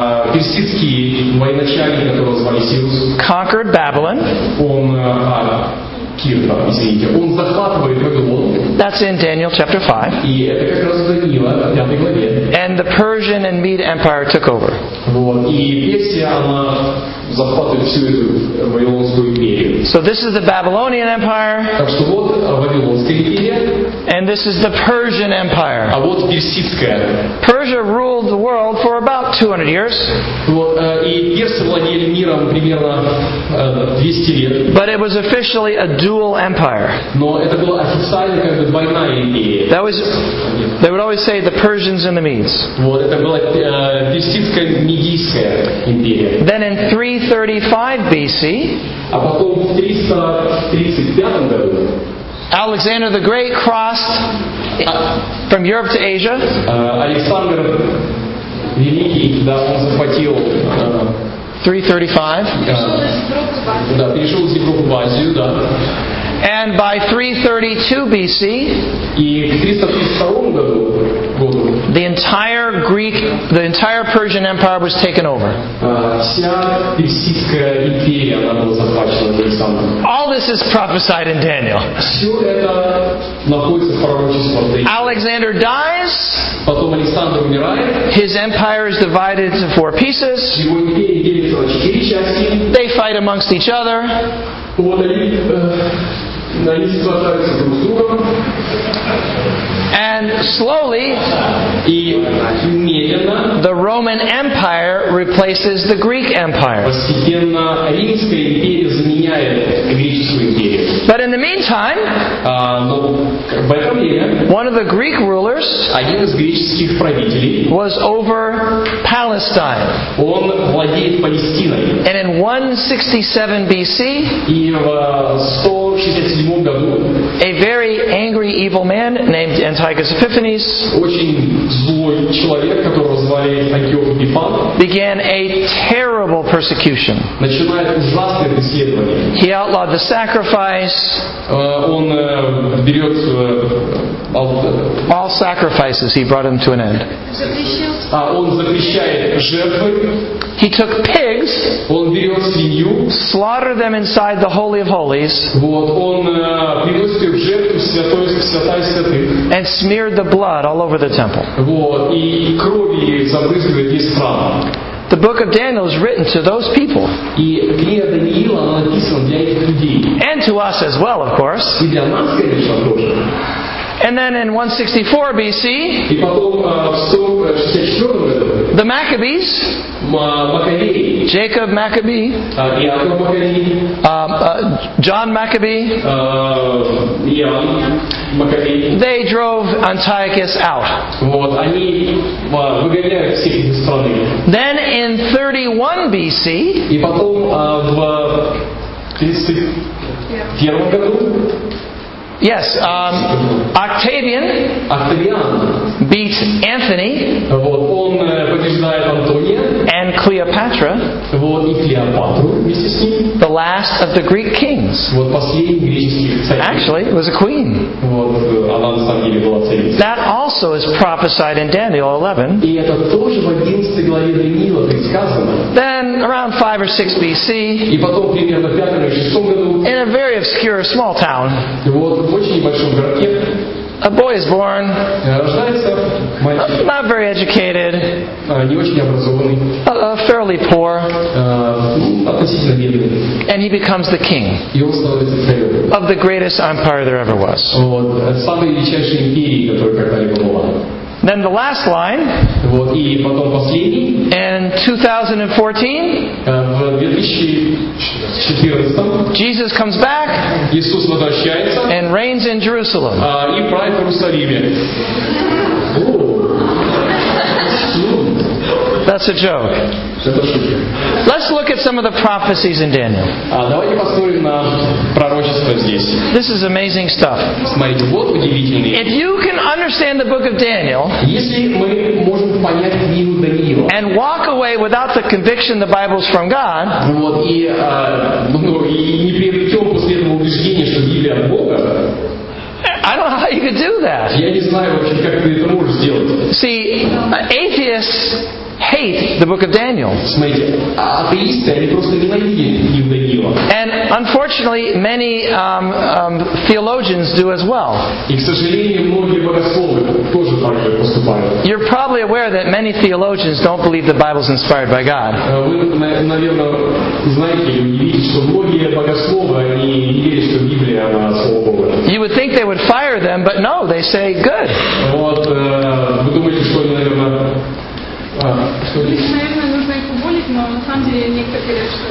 Speaker 1: conquered Babylon. That's in Daniel chapter 5. And the Persian and Mede Empire took over. So this is the Babylonian Empire. And this is the Persian Empire. Persia ruled the world for about 200 years. But it was officially a dual empire. They would always say the Persians and the Medes. Then in 335 BC, Alexander the Great crossed from Europe to Asia. 335. And by 332 BC, the entire Persian Empire was taken over. All this is prophesied in Daniel. Alexander dies. His empire is divided into 4 pieces. They fight amongst each other. And slowly, the Roman Empire replaces the Greek Empire. But in the meantime, one of the Greek rulers was over Palestine. And in 167 BC, a very angry, evil man named Antiochus Epiphanes began a terrible persecution. He outlawed the sacrifice. All sacrifices he brought them to an end. He took pigs, slaughtered them inside the Holy of Holies, and smeared the blood all over the temple. The book of Daniel is written to those people. And to us as well, of course. And then in 164 BC, the Maccabees, Jacob Maccabee, John Maccabee, they drove Antiochus out. Then in 31 BC, yes, Octavian beat Anthony and Cleopatra, the last of the Greek kings. Actually, it was a queen. That also is prophesied in Daniel 11. Then, around 5 or 6 BC, in a very obscure small town, a boy is born,
Speaker 3: рождается мальчик,
Speaker 1: not very educated,
Speaker 3: не очень образованный,
Speaker 1: fairly poor,
Speaker 3: относительно бедный,
Speaker 1: and he becomes the king
Speaker 3: и он становится царем.
Speaker 1: of the greatest empire there ever was.
Speaker 3: Вот, самой величайшей империи, которая когда-либо была.
Speaker 1: Then the last line,
Speaker 3: Вот, и потом последний,
Speaker 1: in 2014,
Speaker 3: в 2014
Speaker 1: Jesus comes back
Speaker 3: Иисус возвращается
Speaker 1: and reigns in Jerusalem.
Speaker 3: и правит в Иерусалиме.
Speaker 1: That's a joke. Let's look at some of the prophecies in Daniel.
Speaker 3: Давайте посмотрим на пророчество здесь.
Speaker 1: This is amazing stuff.
Speaker 3: Смотрите, вот удивительный.
Speaker 1: If you can understand the book of Daniel
Speaker 3: Если мы можем понять книгу Даниила
Speaker 1: and walk away without the conviction the Bible's from God,
Speaker 3: вот, и не приобретем после этого убеждения, что Библия от Бога,
Speaker 1: I don't know how you could do that.
Speaker 3: я не знаю вообще, как ты это можешь сделать.
Speaker 1: See, atheists hate the book of Daniel.
Speaker 3: Смотрите, атеисты, они просто ненавидят книгу Даниила.
Speaker 1: And unfortunately, many theologians do as well.
Speaker 3: И, к сожалению, многие богословы тоже так же поступают.
Speaker 1: You're probably aware that many theologians don't believe the Bible is inspired by God.
Speaker 3: Вы, наверное, знаете или видите, что многие богословы, они не верят, что Библия, она Слово Бога.
Speaker 1: You would think they would fire them, but no, they say, good.
Speaker 3: Вот, вы думаете, что они, наверное...
Speaker 4: Наверное, нужно их уволить, но на самом деле некоторые говорят, что...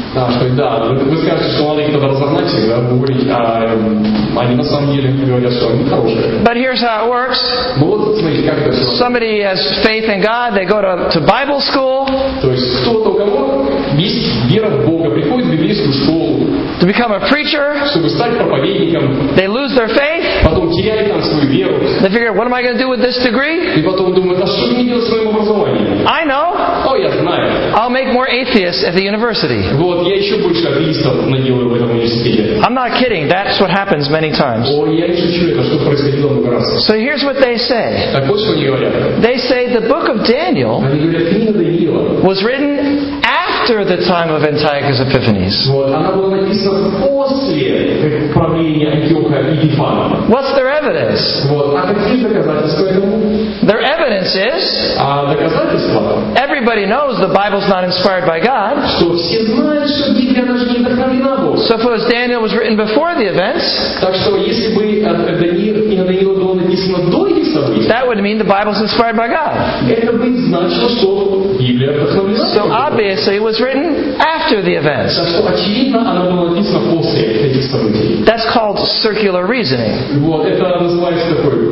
Speaker 3: Вы скажете, что надо их тогда разогнать, да, уволить, а они на самом деле говорят, что они хорошие.
Speaker 1: But here's how it works.
Speaker 3: Ну вот, смотрите, как это все.
Speaker 1: Somebody has faith in God, they go to Bible school.
Speaker 3: То есть кто-то, у кого есть вера в Бога, приходит в библейскую школу,
Speaker 1: to become a preacher,
Speaker 3: чтобы стать проповедником,
Speaker 1: they lose their faith,
Speaker 3: потом теряют там свою веру,
Speaker 1: they figure, what am I going to do with this degree?
Speaker 3: и потом думают, а что мне делать с своим образованием?
Speaker 1: I know.
Speaker 3: О, я знаю.
Speaker 1: I'll make more atheists at the university.
Speaker 3: Вот, я еще больше атеистов наделаю в этом университете.
Speaker 1: I'm not kidding. That's what happens many times.
Speaker 3: О, я не шучу, это что происходило много раз.
Speaker 1: So here's what they say.
Speaker 3: Так вот, что они говорят.
Speaker 1: They say the book of Daniel
Speaker 3: Они говорят, книга Даниила
Speaker 1: was written after the time of Antiochus Epiphanes.
Speaker 3: вот, она была написана после правления Антиоха Епифана.
Speaker 1: What's their evidence?
Speaker 3: Вот, а какие доказательства этому?
Speaker 1: Their evidence is
Speaker 3: доказательства,
Speaker 1: everybody knows the Bible's not inspired by God.
Speaker 3: Что все знают, что Библия даже не вдохновлена Богом.
Speaker 1: So if Daniel was written before the events,
Speaker 3: так что если бы книга Даниила была написана до этих событий,
Speaker 1: that would mean the Bible's inspired by God.
Speaker 3: Это бы значило, что Библия вдохновлена.
Speaker 1: So obviously it was written after the events.
Speaker 3: Так что очевидно, она была написана после этих событий.
Speaker 1: That's called circular reasoning.
Speaker 3: Вот это называется такой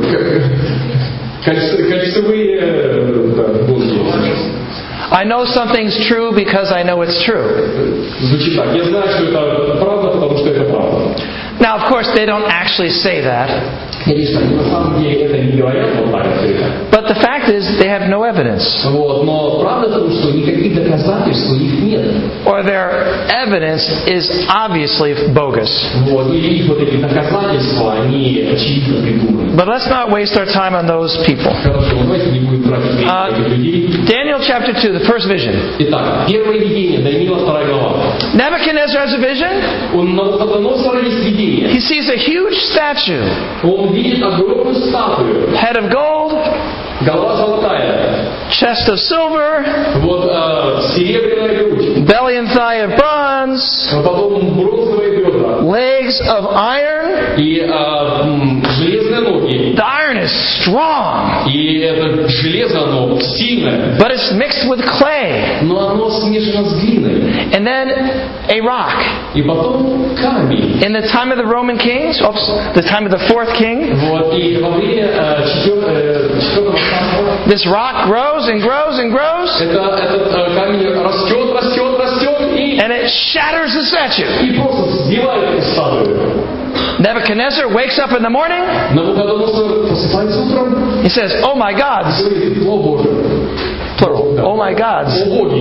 Speaker 3: кольцевые логики.
Speaker 1: I know something's true because I know it's true.
Speaker 3: Звучит так. Я знаю, что это правда, потому что это правда.
Speaker 1: Now, of course, they don't actually say that.
Speaker 3: Конечно, на самом деле это не говорят вот так открыто.
Speaker 1: But the fact is, they have no evidence.
Speaker 3: Вот, но правда в том, что никаких доказательств у них нет.
Speaker 1: Or their evidence is obviously bogus.
Speaker 3: Вот, или их вот эти доказательства, они очевидно придуманы.
Speaker 1: But let's not waste our time on those people.
Speaker 3: Хорошо, давайте не будем тратить время на этих людей.
Speaker 1: Daniel chapter 2, the first vision.
Speaker 3: Итак, первое видение, Даниила 2 глава.
Speaker 1: Nebuchadnezzar has a vision.
Speaker 3: У Навуходоносора есть видение.
Speaker 1: He sees a huge statue.
Speaker 3: Он видит огромную статую.
Speaker 1: Head of gold.
Speaker 3: Голова золотая.
Speaker 1: Chest of silver.
Speaker 3: Вот серебряная грудь.
Speaker 1: Belly and thigh of bronze.
Speaker 3: Потом бронзовые бедра.
Speaker 1: Legs of iron.
Speaker 3: И железные ноги.
Speaker 1: The iron is strong.
Speaker 3: И это железо, оно сильное.
Speaker 1: But it's mixed with clay.
Speaker 3: Но оно смешано с глиной.
Speaker 1: And then a rock.
Speaker 3: И потом камень.
Speaker 1: In the time of the Roman kings, the time of the fourth king,
Speaker 3: вот, и во время четвертого царства,
Speaker 1: this rock grows and grows and grows.
Speaker 3: Этот камень растет,
Speaker 1: and it shatters the statue.
Speaker 3: И просто сбивает эту статую.
Speaker 1: Nebuchadnezzar wakes up in the morning.
Speaker 3: Навуходоносор просыпается утром.
Speaker 1: He says, "Oh my gods."
Speaker 3: О Боже.
Speaker 1: Plural. Oh my gods.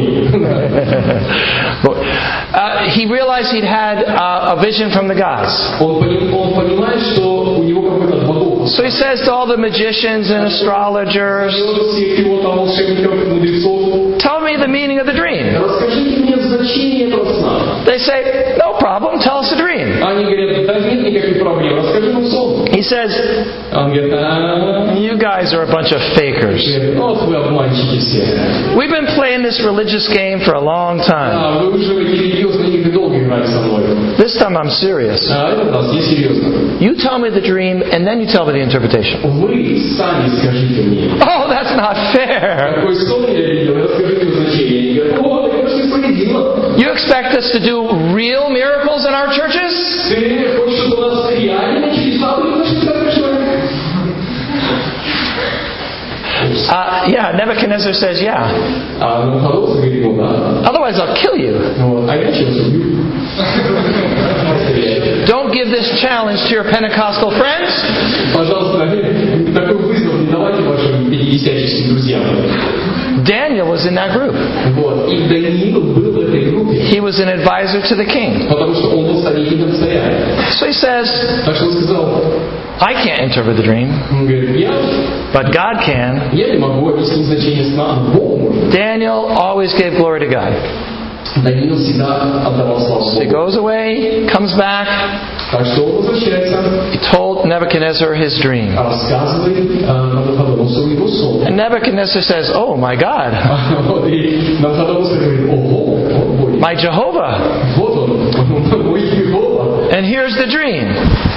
Speaker 1: He realized he'd had a vision from the gods.
Speaker 3: Он понимает, что у него какой-то от богов.
Speaker 1: So he says to all the magicians and astrologers, "Tell me the meaning of the dream."
Speaker 3: Расскажите мне значение этого сна.
Speaker 1: They say, "No problem. Tell us the dream."
Speaker 3: Они говорят, да нет никаких проблем. Расскажи нам сон.
Speaker 1: He says,
Speaker 3: Он говорит,
Speaker 1: you guys are a bunch of fakers.
Speaker 3: вот вы обманщики все.
Speaker 1: We've been playing this religious game for a long time.
Speaker 3: Вы уже эти религиозные игры долго играли со мной.
Speaker 1: This time I'm serious.
Speaker 3: Этот раз я серьезно.
Speaker 1: You tell me the dream, and then you tell me the interpretation.
Speaker 3: Вы сами скажите мне.
Speaker 1: Oh, that's not fair.
Speaker 3: Какой сон я видел, расскажите значение. Я говорю, это же справедливо.
Speaker 1: You expect us to do real miracles in our churches?
Speaker 3: Ты хочешь, чтобы у нас реальные чудеса были в нашей церкви, что ли?
Speaker 1: Yeah, Nebuchadnezzar says, yeah.
Speaker 3: Навуходоносор говорит, ну да.
Speaker 1: Otherwise I'll kill you.
Speaker 3: А я сейчас убью.
Speaker 1: Don't give this challenge to your Pentecostal friends.
Speaker 3: Пожалуйста, такой вызов не давайте вашим пятидесятническим друзьям.
Speaker 1: Daniel was in that group.
Speaker 3: Вот. И Даниил был в этой группе.
Speaker 1: He was an advisor to the king.
Speaker 3: Потому что он был советником царя.
Speaker 1: So he says,
Speaker 3: так что он сказал,
Speaker 1: I can't interpret the dream.
Speaker 3: Он говорит,
Speaker 1: but God can.
Speaker 3: Я не могу объяснить значение сна, Бог может.
Speaker 1: Daniel always gave glory to God.
Speaker 3: Даниил всегда отдавал славу Богу.
Speaker 1: He goes away, comes back.
Speaker 3: Так что он возвращается.
Speaker 1: He told Nebuchadnezzar his dream.
Speaker 3: Рассказывает Навуходоносору его сон.
Speaker 1: And Nebuchadnezzar says, "Oh my God."
Speaker 3: И Навуходоносор говорит, ого,
Speaker 1: my Jehovah.
Speaker 3: Вот он, мой Йехова.
Speaker 1: And here's the dream.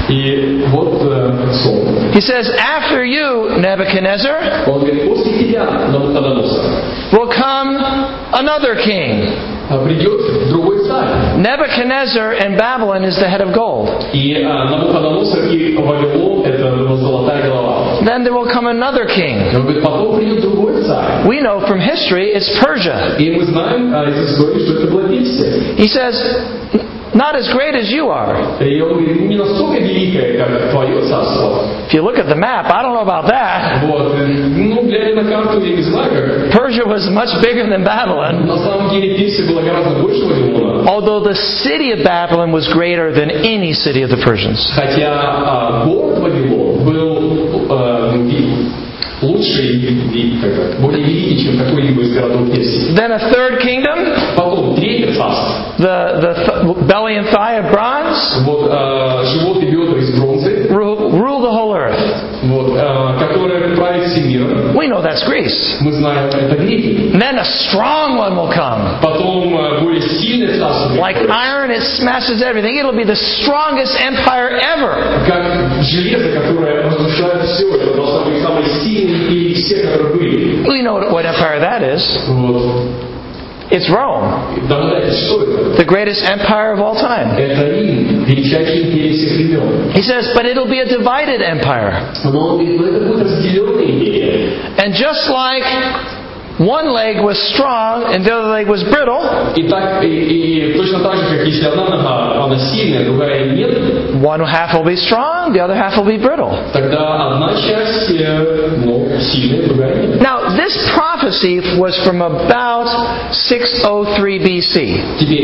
Speaker 3: И вот сон.
Speaker 1: He says, after you, Nebuchadnezzar,
Speaker 3: он говорит, после тебя, Навуходоносор,
Speaker 1: will come another king.
Speaker 3: Придет другой царь.
Speaker 1: Nebuchadnezzar in Babylon is the head of gold.
Speaker 3: И Навуходоносор и Вавилон это золотая голова.
Speaker 1: Then there will come another king.
Speaker 3: Он говорит, потом придет другой царь.
Speaker 1: We know from history it's Persia.
Speaker 3: И мы знаем из истории, что это была Персия.
Speaker 1: He says, not as great as you are.
Speaker 3: И он говорит, не настолько великое, как твое царство.
Speaker 1: If you look at the map, I don't know about that.
Speaker 3: Вот, ну, глядя на карту, я не знаю, как.
Speaker 1: Persia was much bigger than Babylon.
Speaker 3: На самом деле Персия была гораздо больше Вавилона.
Speaker 1: Although the city of Babylon was greater than any city of the Persians.
Speaker 3: Хотя город Вавилон был лучший, более великий, чем какой-либо из городов Персии.
Speaker 1: Then a third kingdom.
Speaker 3: Потом третье царство.
Speaker 1: The belly and thigh of bronze.
Speaker 3: Вот живот и бедра из бронзы.
Speaker 1: Rule the whole earth.
Speaker 3: Вот, которое правит всем миром.
Speaker 1: We know that's Greece.
Speaker 3: Мы знаем, это греки.
Speaker 1: And then a strong one will come.
Speaker 3: Потом более сильное царство.
Speaker 1: Like iron, it smashes everything. It'll be the strongest empire ever.
Speaker 3: Как железо, которое разрушает все, это должно быть самое сильное и все, которые были.
Speaker 1: We know what empire that is.
Speaker 3: Вот.
Speaker 1: It's Rome. The greatest empire of all time. He says, but it'll be a divided empire. And just like one leg was strong and the other leg was brittle. One half will be strong, the other half will be brittle. Now, this prophecy was from about 603 BC.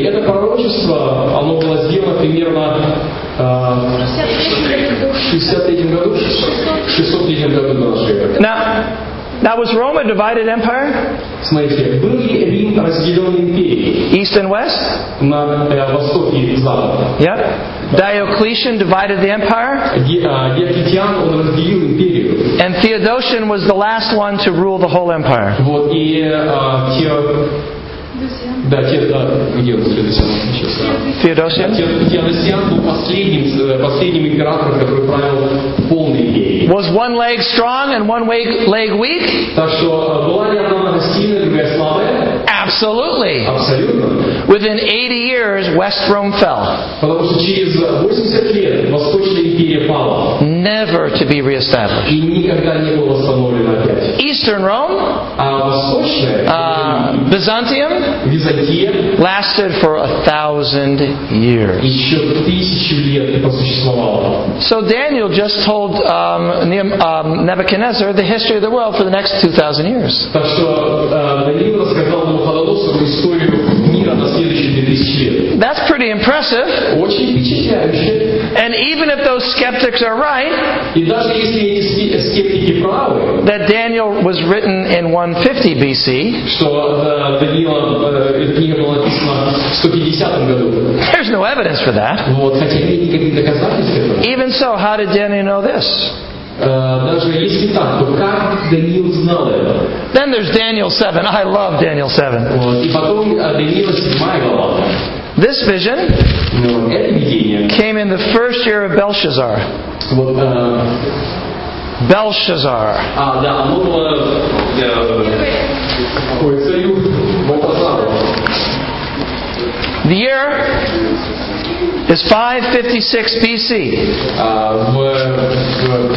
Speaker 1: Now, was Rome a divided empire?
Speaker 3: Смотрите, был ли Рим разделен империей?
Speaker 1: East and west?
Speaker 3: На восток и запад.
Speaker 1: Yep. Diocletian divided the empire.
Speaker 3: Диоклетиан, он разделил империю.
Speaker 1: And Theodosian was the last one to rule the whole empire.
Speaker 3: Вот, и Теодосиан был последним императором, который правил полной империей.
Speaker 1: Was one leg strong and one leg weak?
Speaker 3: Так что была ли одна нога сильная, другая слабая?
Speaker 1: Absolutely.
Speaker 3: Абсолютно.
Speaker 1: Within 80 years, West Rome fell.
Speaker 3: Потому что через 80 лет Восточная империя пала.
Speaker 1: Never to be reestablished.
Speaker 3: И никогда не была восстановлена опять.
Speaker 1: Eastern Rome,
Speaker 3: Byzantium,
Speaker 1: lasted for 1,000 years.
Speaker 3: Еще 1000 лет просуществовало.
Speaker 1: So Daniel just told Nebuchadnezzar the history of the world for the next 2,000 years.
Speaker 3: Так что Даниил рассказал Навуходоносору историю мира на следующие 2000 лет.
Speaker 1: That's pretty impressive.
Speaker 3: Очень вычисляющее.
Speaker 1: And even if those skeptics are right,
Speaker 3: И даже если эти скептики правы,
Speaker 1: that Daniel was written in 150 BC,
Speaker 3: что эта книга была написана в 150 году.
Speaker 1: There's no evidence for that.
Speaker 3: Вот, хотя нет никаких доказательств этого.
Speaker 1: Even so, how did Daniel know this?
Speaker 3: Даже если так, то как Даниил знал это?
Speaker 1: Then there's Daniel 7. I love Daniel 7.
Speaker 3: Вот, и потом Даниила 7 глава.
Speaker 1: This vision
Speaker 3: Это видение
Speaker 1: came in the first year of Belshazzar.
Speaker 3: вот,
Speaker 1: Belshazzar.
Speaker 3: да, оно было царю Балтазару.
Speaker 1: The year is 556 BC.
Speaker 3: В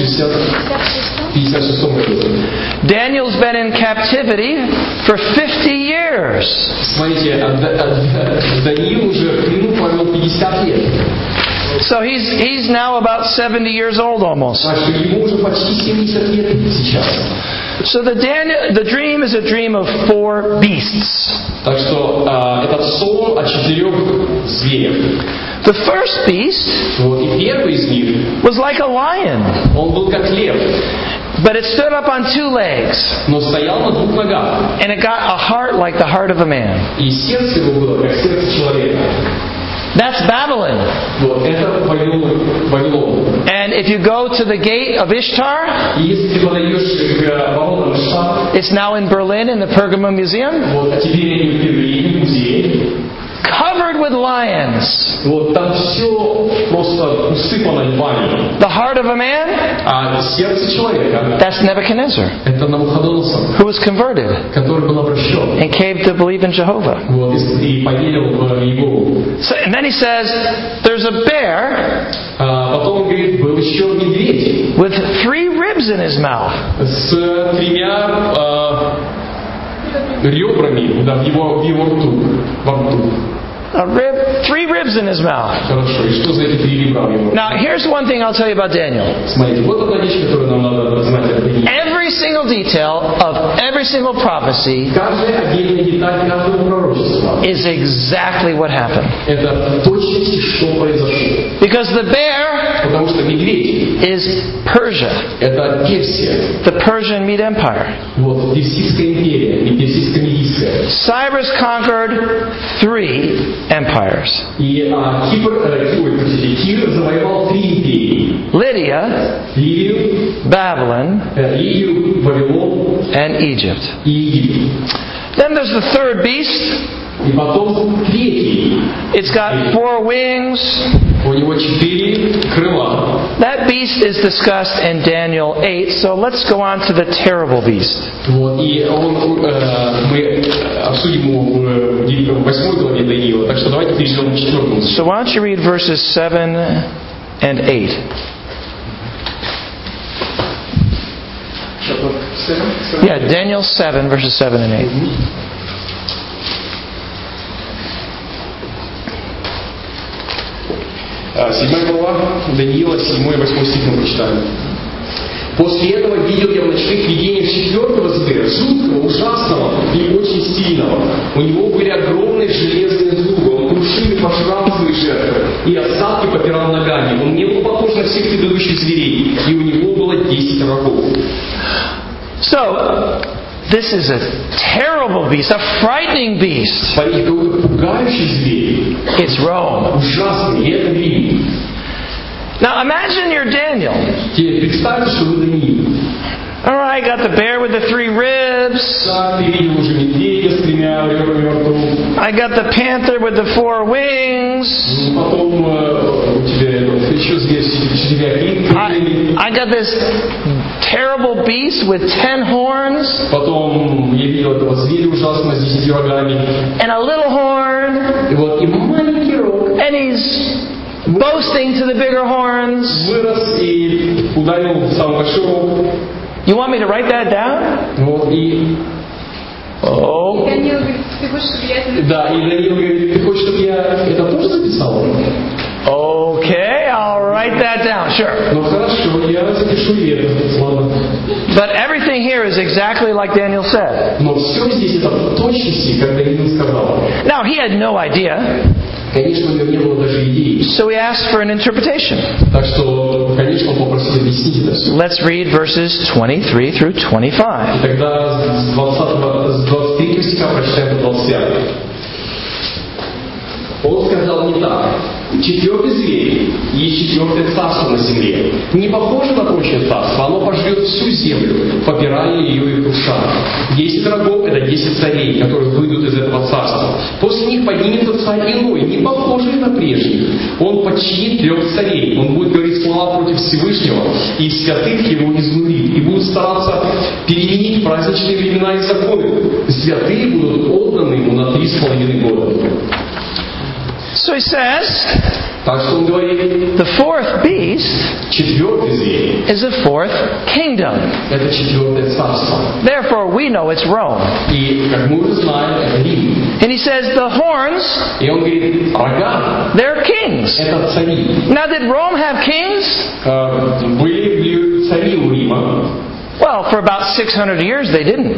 Speaker 3: 556 году.
Speaker 1: Daniel's been in captivity for 50 years.
Speaker 3: Смотрите, Даниил уже в плену провел 50 лет.
Speaker 1: So he's now about 70 years old almost.
Speaker 3: Так что ему уже почти 70 лет сейчас.
Speaker 1: So the dream is a dream of 4 beasts.
Speaker 3: Так что этот сон о 4 зверях.
Speaker 1: The first beast
Speaker 3: Вот, и первый из них,
Speaker 1: was like a lion,
Speaker 3: он был как лев,
Speaker 1: but it stood up on 2 legs,
Speaker 3: но стоял на 2 ногах.
Speaker 1: and it got a heart like the heart of a man.
Speaker 3: И сердце его было как сердце человека.
Speaker 1: That's Babylon.
Speaker 3: Вот, это Вавилон.
Speaker 1: And if you go to the gate of Ishtar,
Speaker 3: И если ты подойдешь к воротам Иштар,
Speaker 1: it's now in Berlin in the Pergamum Museum,
Speaker 3: вот, а теперь они в Берлине, в музее,
Speaker 1: covered with lions.
Speaker 3: вот, там все просто усыпано львами.
Speaker 1: The heart of a man,
Speaker 3: А сердце человека,
Speaker 1: that's Nebuchadnezzar,
Speaker 3: это Навуходоносор,
Speaker 1: who was converted
Speaker 3: который был обращен.
Speaker 1: and came to believe in Jehovah.
Speaker 3: Вот, и поверил в Иегову.
Speaker 1: So, and then he says, there's a bear
Speaker 3: Потом он говорит, был еще медведь
Speaker 1: with 3 ribs in his mouth.
Speaker 3: с 3 ребрами, да, в его рту, во рту.
Speaker 1: 3 ribs in his mouth.
Speaker 3: Хорошо, и что за эти 3 ребра в его?
Speaker 1: Now, here's one thing I'll tell you about Daniel.
Speaker 3: Смотрите, вот одна вещь, которую нам надо знать о Данииле.
Speaker 1: Every single detail of every single prophecy
Speaker 3: Каждая отдельная деталь каждого пророчества
Speaker 1: is exactly what happened.
Speaker 3: это точности, что произошло.
Speaker 1: Because the bear
Speaker 3: Потому что медведь
Speaker 1: is Persia,
Speaker 3: это Персия,
Speaker 1: the Persian Mede Empire.
Speaker 3: вот Персидская империя, и Персидско-медийская.
Speaker 1: Cyrus conquered 3 empires.
Speaker 3: И Кир завоевал 3 империи.
Speaker 1: Lydia,
Speaker 3: Ливию,
Speaker 1: Babylon,
Speaker 3: Ливию, Вавилон
Speaker 1: and Egypt.
Speaker 3: и Египет.
Speaker 1: Then there's the third beast.
Speaker 3: И потом 3.
Speaker 1: It's got 4 wings.
Speaker 3: У него 4 крыла.
Speaker 1: That beast is discussed in Daniel 8, so let's go on to the terrible beast.
Speaker 3: Вот, и мы обсудим его в 8 главе Даниила, так что давайте перейдем к 4.
Speaker 1: So why don't you read verses 7 and 8? Yeah, Daniel 7, verses 7 and 8.
Speaker 3: Седьмая глава Даниила, 7 и 8 стих мы прочитаем. После этого видел я в ночных видениях 4-го зверя, жуткого, ужасного и очень сильного. У него были огромные железные зубы, он крушил и пожрал свои жертвы, и осадки попирал ногами. Он не был похож на всех предыдущих зверей, и у него было 10 рогов.
Speaker 1: So, this is a terrible beast, a frightening beast.
Speaker 3: Смотрите, какой-то пугающий зверь.
Speaker 1: It's Rome.
Speaker 3: Ужасный, и это Рим.
Speaker 1: Now imagine you're Daniel.
Speaker 3: Теперь представьте, что вы Даниил.
Speaker 1: All right, got the bear with the 3 ribs.
Speaker 3: Так, ты видел уже медведя с 3 ребрами во рту.
Speaker 1: I got the panther with the 4 wings.
Speaker 3: Потом у тебя еще зверь с 4 крыльями.
Speaker 1: I got this terrible beast with 10 horns.
Speaker 3: Потом я видел этого зверя ужасного с 10 рогами.
Speaker 1: And a little horn.
Speaker 3: И вот и маленький рог.
Speaker 1: And he's boasting to the bigger horns.
Speaker 3: Вырос и ударил в самый большой рог.
Speaker 1: You want me to write that down?
Speaker 3: Вот и...
Speaker 1: Oh.
Speaker 4: Даниил говорит, ты хочешь, чтобы я это...
Speaker 3: Да, и Даниил говорит, ты хочешь, чтобы я это тоже записал?
Speaker 1: Okay, I'll write that down, sure.
Speaker 3: Ну хорошо, я запишу и это, ладно.
Speaker 1: But everything here is exactly like Daniel said.
Speaker 3: Но все здесь это в точности, как Даниил сказал.
Speaker 1: Now, he had no idea
Speaker 3: Конечно, у него не было даже идеи.
Speaker 1: So he asked for an interpretation.
Speaker 3: Так что, конечно, он попросил объяснить это все.
Speaker 1: Let's read verses 23 through 25.
Speaker 3: И тогда с 23 стиха прочитаем до 25. Он сказал мне так: четвертый зверь, есть четвертое царство на земле. Не похоже на прочее царство, оно пожрет всю землю, попирая ее и круша. 10 врагов — это 10 царей, которые выйдут из этого царства. После них поднимется царь иной, не похожий на прежних. Он подчинит 3 царей. Он будет говорить слова против Всевышнего, и святых его изнурит, и будут стараться переменить праздничные времена и законы. Святые будут отданы ему на 3,5 года.
Speaker 1: So he says,
Speaker 3: так что он говорит,
Speaker 1: the fourth beast
Speaker 3: четвертый зверь
Speaker 1: is the fourth kingdom.
Speaker 3: Это четвертое царство.
Speaker 1: Therefore, we know it's Rome.
Speaker 3: И, как мы уже знаем, это Рим.
Speaker 1: And he says the horns,
Speaker 3: и он говорит, рога,
Speaker 1: they're kings.
Speaker 3: Это цари.
Speaker 1: Now, did Rome have kings?
Speaker 3: Были ли цари у Рима?
Speaker 1: Well, for about 600 years they didn't.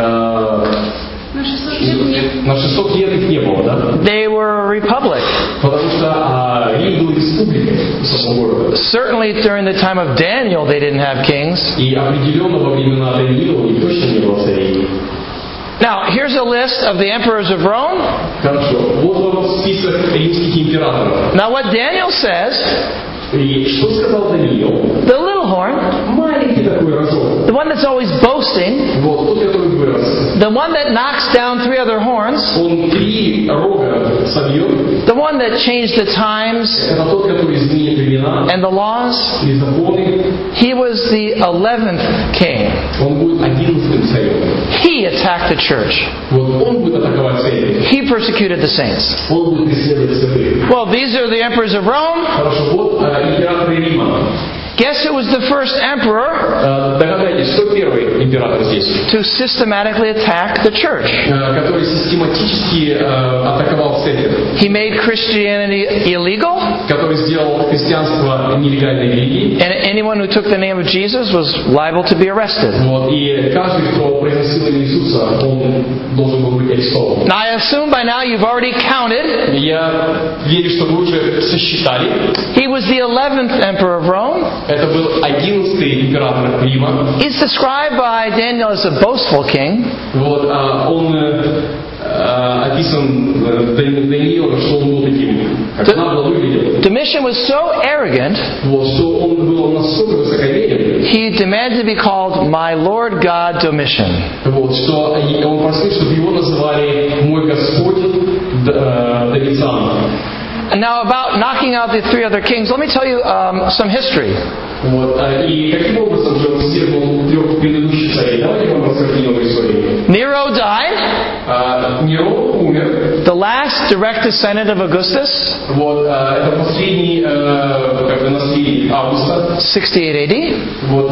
Speaker 3: На 600 лет их не было, да?
Speaker 1: They were a republic.
Speaker 3: Потому что Рим был республикой.
Speaker 1: Certainly during the time of Daniel they didn't have kings.
Speaker 3: И определенно во времена Даниила у них точно не было царей.
Speaker 1: Now, here's a list of the emperors of Rome.
Speaker 3: Хорошо. Вот вам список римских императоров.
Speaker 1: Now, what Daniel says,
Speaker 3: и что сказал Даниил?
Speaker 1: The little horn,
Speaker 3: маленький такой рожок,
Speaker 1: the one that's always boasting,
Speaker 3: вот тот, который вырос,
Speaker 1: the one that knocks down 3 other horns,
Speaker 3: он 3 рога собьет,
Speaker 1: the one that changed the times,
Speaker 3: это тот, который изменит времена,
Speaker 1: and the laws,
Speaker 3: и законы,
Speaker 1: he was the 11th king.
Speaker 3: Он будет 11-м царем.
Speaker 1: He attacked the church.
Speaker 3: Вот он будет атаковать церковь.
Speaker 1: He persecuted the saints.
Speaker 3: Он будет преследовать святых.
Speaker 1: Well, these are the emperors of Rome.
Speaker 3: Хорошо, вот императоры Рима.
Speaker 1: Guess who was the first emperor?
Speaker 3: Догадайтесь, кто первый император здесь?
Speaker 1: To systematically attack the church.
Speaker 3: Который систематически атаковал церковь.
Speaker 1: He made Christianity illegal.
Speaker 3: Который сделал христианство нелегальной религией.
Speaker 1: And anyone who took the name of Jesus was liable to be arrested.
Speaker 3: Вот, и каждый, кто произносил имя Иисуса, он должен был быть арестован.
Speaker 1: Now I assume by now you've already counted.
Speaker 3: Я верю, что вы уже сосчитали.
Speaker 1: He was the 11th emperor of Rome.
Speaker 3: Это был 11-й император Рима.
Speaker 1: He's described by Daniel as a boastful king.
Speaker 3: Вот, он описан Даниилом, что он был таким, как нагло выглядел.
Speaker 1: Domitian was so arrogant.
Speaker 3: Вот, что он был настолько высокомерен.
Speaker 1: He demanded to be called my Lord God Domitian.
Speaker 3: Вот, что он просил, чтобы его называли мой Господь Домициан.
Speaker 1: And now about knocking out the 3 other kings, let me tell you some history.
Speaker 3: Вот, и каким образом же он свергнул 3 предыдущих царей? Давайте я вам расскажу немного истории.
Speaker 1: Nero died.
Speaker 3: Нерон умер.
Speaker 1: The last direct descendant of Augustus.
Speaker 3: Вот, это последний наследник Августа.
Speaker 1: 68 AD.
Speaker 3: Вот,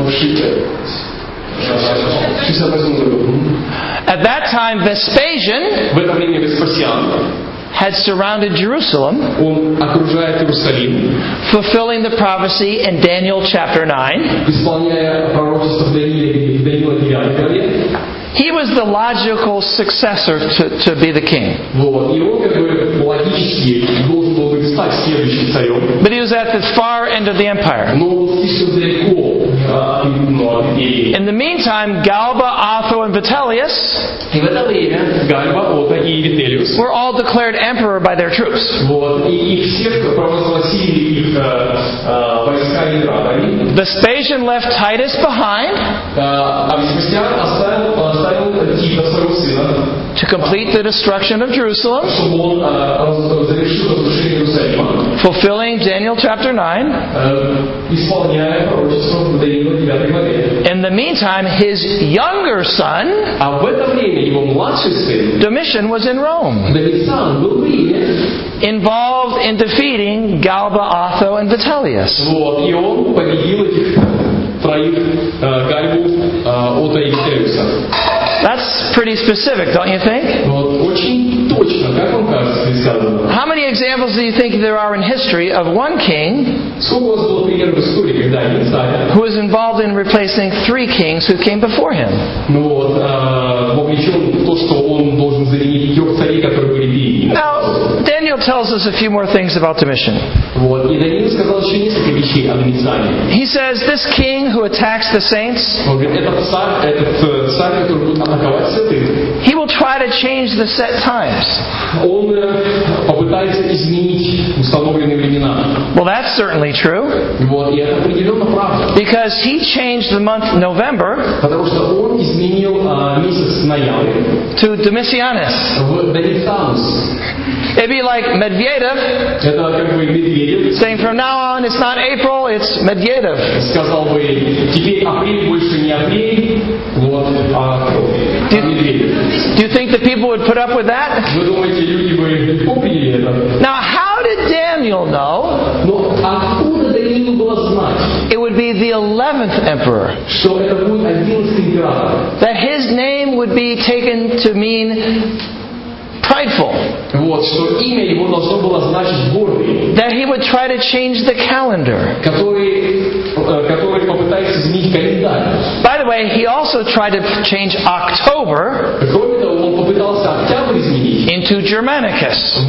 Speaker 3: 68 году.
Speaker 1: At that time, Vespasian
Speaker 3: В это время Веспасиан
Speaker 1: had surrounded Jerusalem,
Speaker 3: он окружает Иерусалим,
Speaker 1: fulfilling the prophecy in Daniel chapter 9.
Speaker 3: Исполняя пророчество в Даниила 9 главе.
Speaker 1: He was the logical successor to be the king.
Speaker 3: Вот, и он как бы логически должен был быть стать следующим царем.
Speaker 1: But he was at the far end of the empire.
Speaker 3: Но он был слишком далеко от империи.
Speaker 1: In the meantime, Galba, Otho, and Vitellius
Speaker 3: И в это время Гальба, Отто и Вителиус
Speaker 1: were all declared emperor by their troops.
Speaker 3: Вот, и их всех провозгласили их войска императорами.
Speaker 1: Vespasian left Titus behind
Speaker 3: Веспасиан оставил Тита, своего сына,
Speaker 1: to complete the destruction of Jerusalem,
Speaker 3: чтобы он завершил разрушение Иерусалима,
Speaker 1: fulfilling Daniel chapter 9.
Speaker 3: Исполняя пророчество в Даниила 9 главе.
Speaker 1: In the meantime, his younger son,
Speaker 3: А в это время его младший сын,
Speaker 1: Domitian, was in Rome,
Speaker 3: Домициан, был в Риме,
Speaker 1: involved in defeating Galba, Otho, and Vitellius.
Speaker 3: вот, и он победил этих 3 Гальбу, Отто и Вителиуса.
Speaker 1: That's pretty specific, don't you think?
Speaker 3: Вот, очень точно, как вам кажется, здесь сказано?
Speaker 1: How many examples do you think there are in history of one king
Speaker 3: Сколько у вас было примеров в истории, когда один царь,
Speaker 1: who was involved in replacing 3 kings who came before him?
Speaker 3: вовлечен в то, что он должен заменить 3 царей, которые были перед ним?
Speaker 1: Now, Daniel tells us a few more things about Domitian.
Speaker 3: И Даниил сказал еще несколько вещей о Домициане.
Speaker 1: He says, this king who attacks the saints,
Speaker 3: Он говорит, этот царь, который будет атаковать святых,
Speaker 1: he will try to change the set times.
Speaker 3: он попытается изменить установленные времена.
Speaker 1: Well, that's certainly true,
Speaker 3: И это определенно правда.
Speaker 1: because he changed the month November
Speaker 3: Потому что он изменил месяц ноябрь
Speaker 1: to Domitianus.
Speaker 3: в Домицианус.
Speaker 1: It'd be like Medvedev
Speaker 3: Это как бы Медведев
Speaker 1: saying, from now on, it's not April, it's Medvedev.
Speaker 3: сказал бы, теперь апрель больше не апрель, а Медведев.
Speaker 1: Do you think the people would put up with that?
Speaker 3: Вы думаете, люди бы легко приняли это?
Speaker 1: Now, how did Daniel know
Speaker 3: Но откуда Даниилу было знать,
Speaker 1: it would be the 11th emperor?
Speaker 3: что это будет 11-й император?
Speaker 1: That his name would be taken to mean prideful.
Speaker 3: Что имя его должно было значить гордый.
Speaker 1: That he would try to change the calendar.
Speaker 3: Который попытается изменить календарь.
Speaker 1: By the way, he also tried to change October
Speaker 3: Кроме того, он попытался октябрь изменить
Speaker 1: into Germanicus.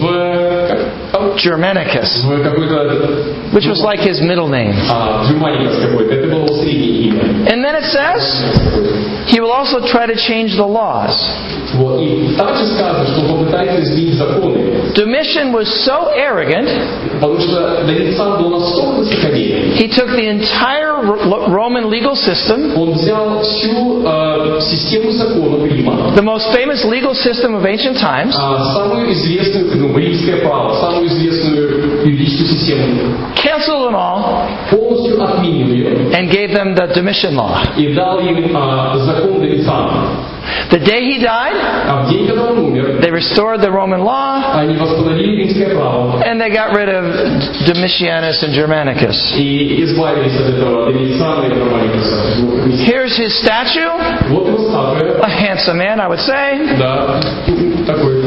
Speaker 1: Germanicus,
Speaker 3: в какой-то...
Speaker 1: which was like his middle name.
Speaker 3: Germanicus какой-то. Это было его среднее имя.
Speaker 1: And then it says, he will also try to change the laws.
Speaker 3: И также сказано, что он попытается изменить законы.
Speaker 1: Domitian was so arrogant,
Speaker 3: потому что Домициан был настолько высокомерен.
Speaker 1: He took the entire Roman legal system,
Speaker 3: он взял всю систему законов Рима,
Speaker 1: the most famous legal system of ancient times,
Speaker 3: самую известную, римское право, самую известную юридическую систему,
Speaker 1: canceled them all,
Speaker 3: полностью отменил ее,
Speaker 1: and gave them the Domitian law.
Speaker 3: И дал им закон Домициана.
Speaker 1: The day he died,
Speaker 3: в день, когда он умер,
Speaker 1: they restored the Roman law,
Speaker 3: они восстановили римское право,
Speaker 1: and they got rid of Domitianus and Germanicus.
Speaker 3: И избавились от этого Домициана и Germanicus.
Speaker 1: Here's his statue.
Speaker 3: Вот его статуя.
Speaker 1: A handsome man, I would say.
Speaker 3: Да, такой.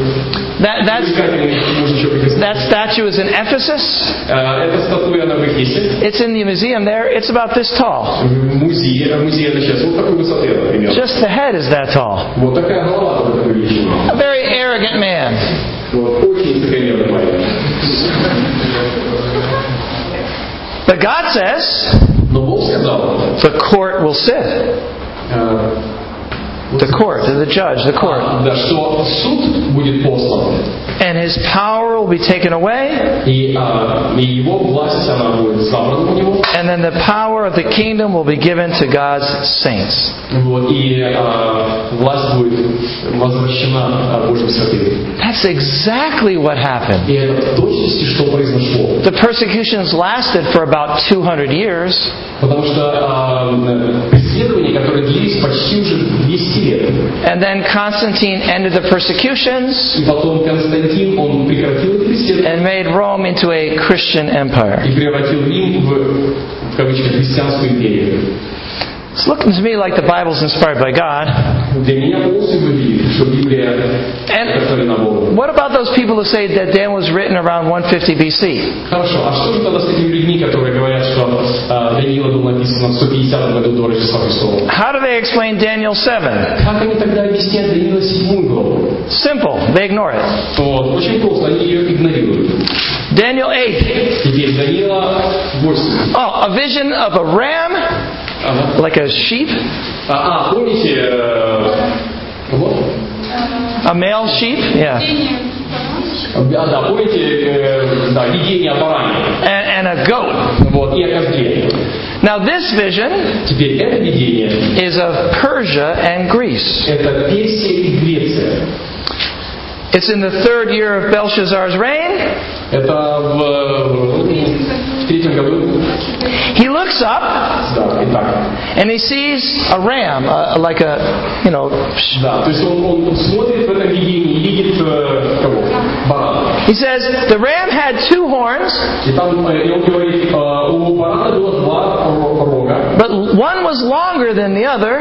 Speaker 1: That statue is in Ephesus.
Speaker 3: Эта статуя на Эфесе.
Speaker 1: It's in the museum there. It's about this tall.
Speaker 3: Музей это сейчас вот такой высоты, например.
Speaker 1: Just the head is that tall.
Speaker 3: Вот такая голова вот такой величины.
Speaker 1: A very arrogant man.
Speaker 3: Вот очень высокомерный парень.
Speaker 1: But God says,
Speaker 3: Но Бог сказал,
Speaker 1: the court will sit. The court, the judge, the court.
Speaker 3: Да, что суд будет послан.
Speaker 1: And his power will be taken away.
Speaker 3: И его власть, она будет забрана у него.
Speaker 1: And then the power of the kingdom will be given to God's saints.
Speaker 3: Вот, и власть будет возвращена Божьим святым.
Speaker 1: That's exactly what happened.
Speaker 3: И это в точности, что произошло.
Speaker 1: The persecutions lasted for about 200 years.
Speaker 3: Потому что преследования, которые длились почти уже 200 лет.
Speaker 1: And then Constantine ended the persecutions.
Speaker 3: И потом Константин, он прекратил эти преследования.
Speaker 1: And made Rome into a Christian empire.
Speaker 3: И превратил Рим в кавычках христианскую империю.
Speaker 1: It's looking to me like the Bible's inspired by God. And what about those people who say that Daniel was written around 150 BC?
Speaker 3: Хорошо, а что же тогда с такими людьми, которые говорят, что Даниила был написан в 150 году до Рождества Христова?
Speaker 1: How do they explain Daniel 7?
Speaker 3: Как они тогда объяснят Даниила 7 главу?
Speaker 1: Simple, they ignore it.
Speaker 3: Вот, очень просто, они ее игнорируют.
Speaker 1: Daniel 8.
Speaker 3: Теперь Даниила 8.
Speaker 1: Oh, a vision of a ram? Like a sheep?
Speaker 3: Помните,
Speaker 1: a male sheep? Yeah.
Speaker 3: Да, помните, видение о баране.
Speaker 1: And a goat.
Speaker 3: Вот, и о козле.
Speaker 1: Now this vision
Speaker 3: Теперь это видение
Speaker 1: is of Persia and Greece.
Speaker 3: Это Персия и Греция.
Speaker 1: It's in the 3rd year of Belshazzar's reign.
Speaker 3: Это в 3-м году.
Speaker 1: He looks up, and he sees a ram, like a,
Speaker 3: Да, то есть он смотрит в этом видении и видит кого? Барана.
Speaker 1: He says the ram had 2 horns,
Speaker 3: И он говорит, у барана было 2 рога.
Speaker 1: But one was longer than the other.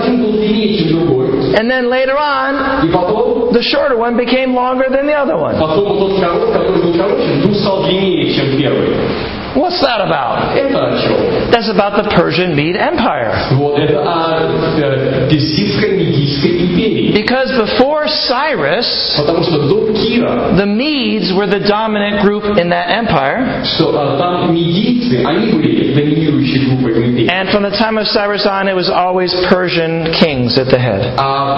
Speaker 1: And then later on, the shorter one became longer than the other one. What's that about? That's about the Persian Mede Empire. Because before Cyrus, the Medes were the dominant group in that empire. And from the time of Cyrus on, it was always Persian kings at the head.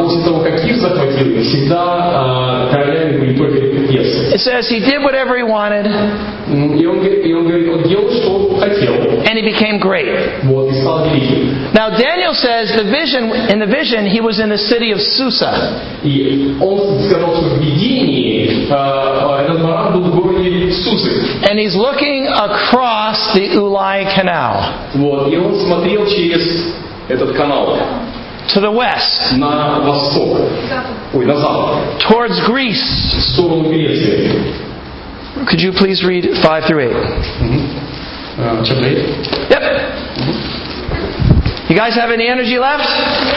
Speaker 1: It says he did whatever he wanted. And he became great. Now Daniel says in the vision he was in the city of Susa. And he's looking across the Ulai Canal. To the west. Towards Greece. Could you please read 5 through 8?
Speaker 3: Chapter 8?
Speaker 1: Yep. You guys have any energy left?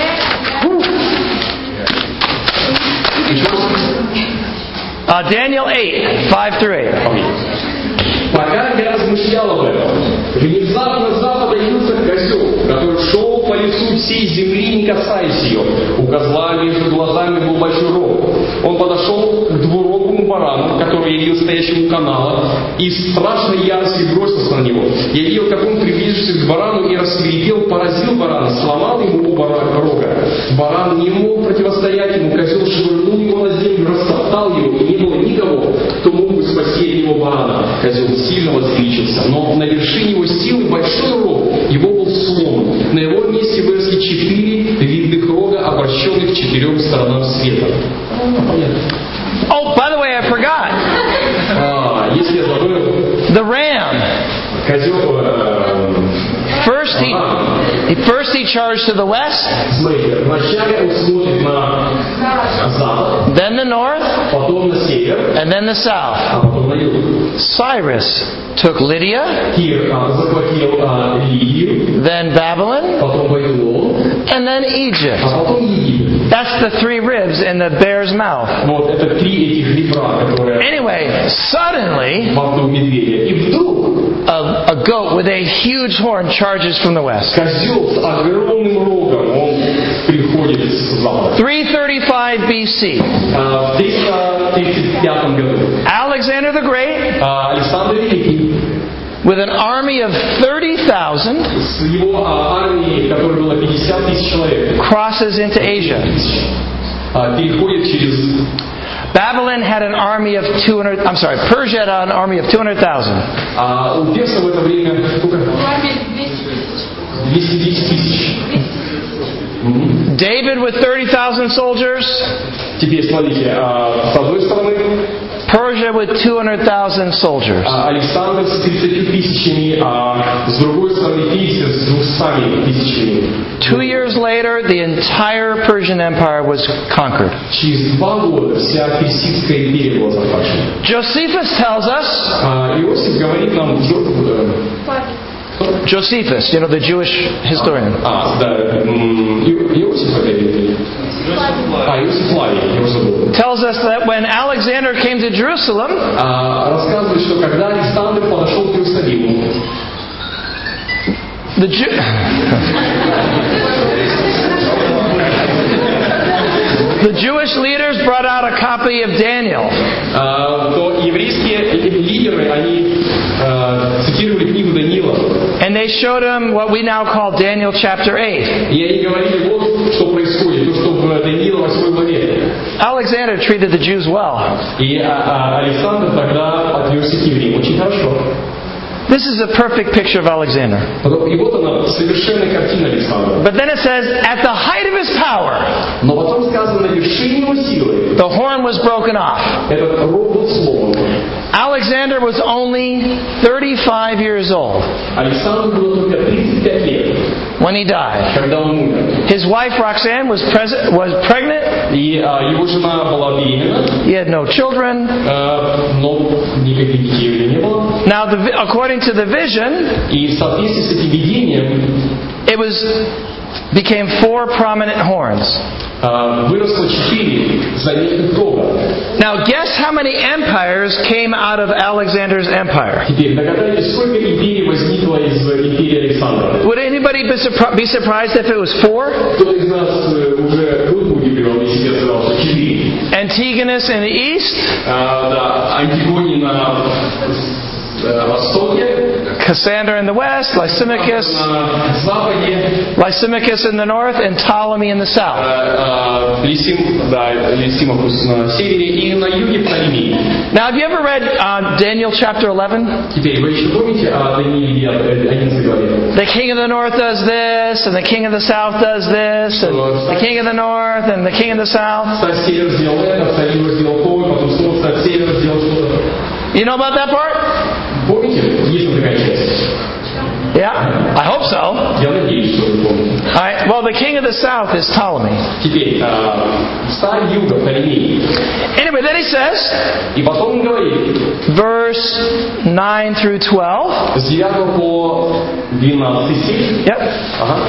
Speaker 1: Daniel 8, 5 through 8.
Speaker 3: Пока я размышлял об этом, внезапно с запада явился козел, который шел по лицу всей земли, не касаясь ее. У козла между глазами был большой рог. Он подошел к двурогому барану, который явился стоящему у канала, и в страшной ярости бросился на него. Я видел, как он приблизился к барану и рассвирепел, поразил барана, сломал ему рога. Баран не мог противостоять ему, козел швырнул его на землю, растоптал его, и не было никого, кто мог бы спасти от него барана. Козел сильно возвеличился, но на вершине его силы большой рог, его был сломан. На его месте выросли 4 видных рога, обращенных к 4 сторонам света.
Speaker 1: Oh, by the way, I forgot.
Speaker 3: Если я забыл.
Speaker 1: The ram.
Speaker 3: Козел.
Speaker 1: First he charged to the west. Then the north. And then the south. Cyrus took Lydia. Then Babylon. And then Egypt. That's the 3 ribs in the bear's mouth. Anyway, suddenly, a goat with a huge horn charges from the west. 335 BC. Alexander the Great, with an army of 30,000, crosses into Asia. Babylon had an army of 200. I'm sorry, Persia had an army of 200,000. David with 30,000 soldiers. Persia with 200,000 soldiers. 2 years later, the entire Persian Empire was conquered. Josephus tells us. Josephus, you know, the Jewish historian. Tells us that when Alexander came to Jerusalem, the Jewish leaders brought out a copy of Daniel. And they showed him what we now call Daniel chapter 8. Alexander treated the Jews well. This is a perfect picture of Alexander. But then it says, at the height of his power, the horn was broken off. Alexander was only 35 years old when he died. His wife Roxanne was pregnant
Speaker 3: И его жена была беременна.
Speaker 1: He had no children.
Speaker 3: Но никаких детей у него не было.
Speaker 1: Now, according to the vision,
Speaker 3: И в соответствии с этим видением,
Speaker 1: it became 4 prominent horns.
Speaker 3: Выросло 4 заметных рога.
Speaker 1: Now, guess how many empires came out of Alexander's empire?
Speaker 3: Теперь догадайтесь, сколько империй возникло из империи Александра?
Speaker 1: Would anybody be surprised if it was 4?
Speaker 3: Кто из нас уже руку удивил, если я сказал, что 4?
Speaker 1: Antigonus in the east.
Speaker 3: Да, Антигоний на востоке.
Speaker 1: Cassander in the west, Lysimachus in the north, and Ptolemy in the south.
Speaker 3: Лисимахус на севере и на юге Птолемей.
Speaker 1: Now, have you ever read Daniel chapter 11?
Speaker 3: Теперь вы еще помните о Данииле 11 главе?
Speaker 1: The king of the north does this, and the king of the south does this, and the king of the north, and the king of the south.
Speaker 3: Царь север сделал это, царь юг сделал то, потом снова царь север сделал что-то.
Speaker 1: You know about that part?
Speaker 3: Помните? Есть такая часть.
Speaker 1: Yeah, I hope so.
Speaker 3: Я надеюсь, что вы помните.
Speaker 1: All right. Well, the king of the south is Ptolemy.
Speaker 3: Теперь царь юга Птолемей.
Speaker 1: Anyway, then he says,
Speaker 3: и потом он говорит,
Speaker 1: verse 9 through 12.
Speaker 3: С 9 по 12 стих.
Speaker 1: Yep.
Speaker 3: Ага.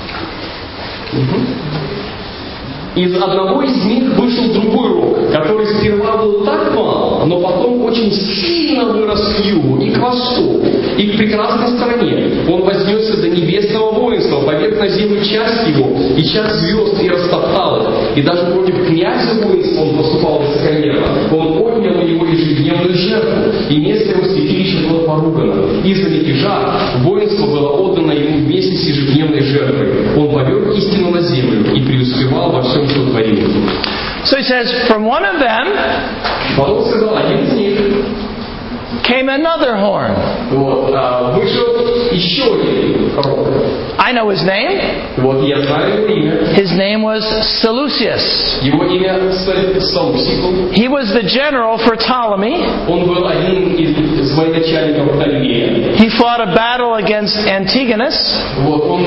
Speaker 3: Из одного из них вышел другой рог, который сперва был так мал, но потом очень сильно вырос к югу и к востоку, и к прекрасной стороне. Он вознесся до небесного воинства, поверг на землю часть его и часть звезд и растоптал их. И даже против князя воинства он поступал высокомерно. Он отнял у него ежедневную жертву, и место его святилища было поругано. Из-за мятежа воинство было отдано ему вместе с ежедневной жертвой. Он поверг истину на землю и преуспевал во всем, что творил.
Speaker 1: So he says, from one of them
Speaker 3: Потом сказал, один из них
Speaker 1: came another horn.
Speaker 3: Вот, вышел еще один рог.
Speaker 1: I know his name.
Speaker 3: Вот я знаю его имя.
Speaker 1: His name was Seleucus.
Speaker 3: Его имя Салусикл.
Speaker 1: He was the general for Ptolemy.
Speaker 3: Он был один из военачальников Птолемея.
Speaker 1: He fought a battle against Antigonus.
Speaker 3: Вот он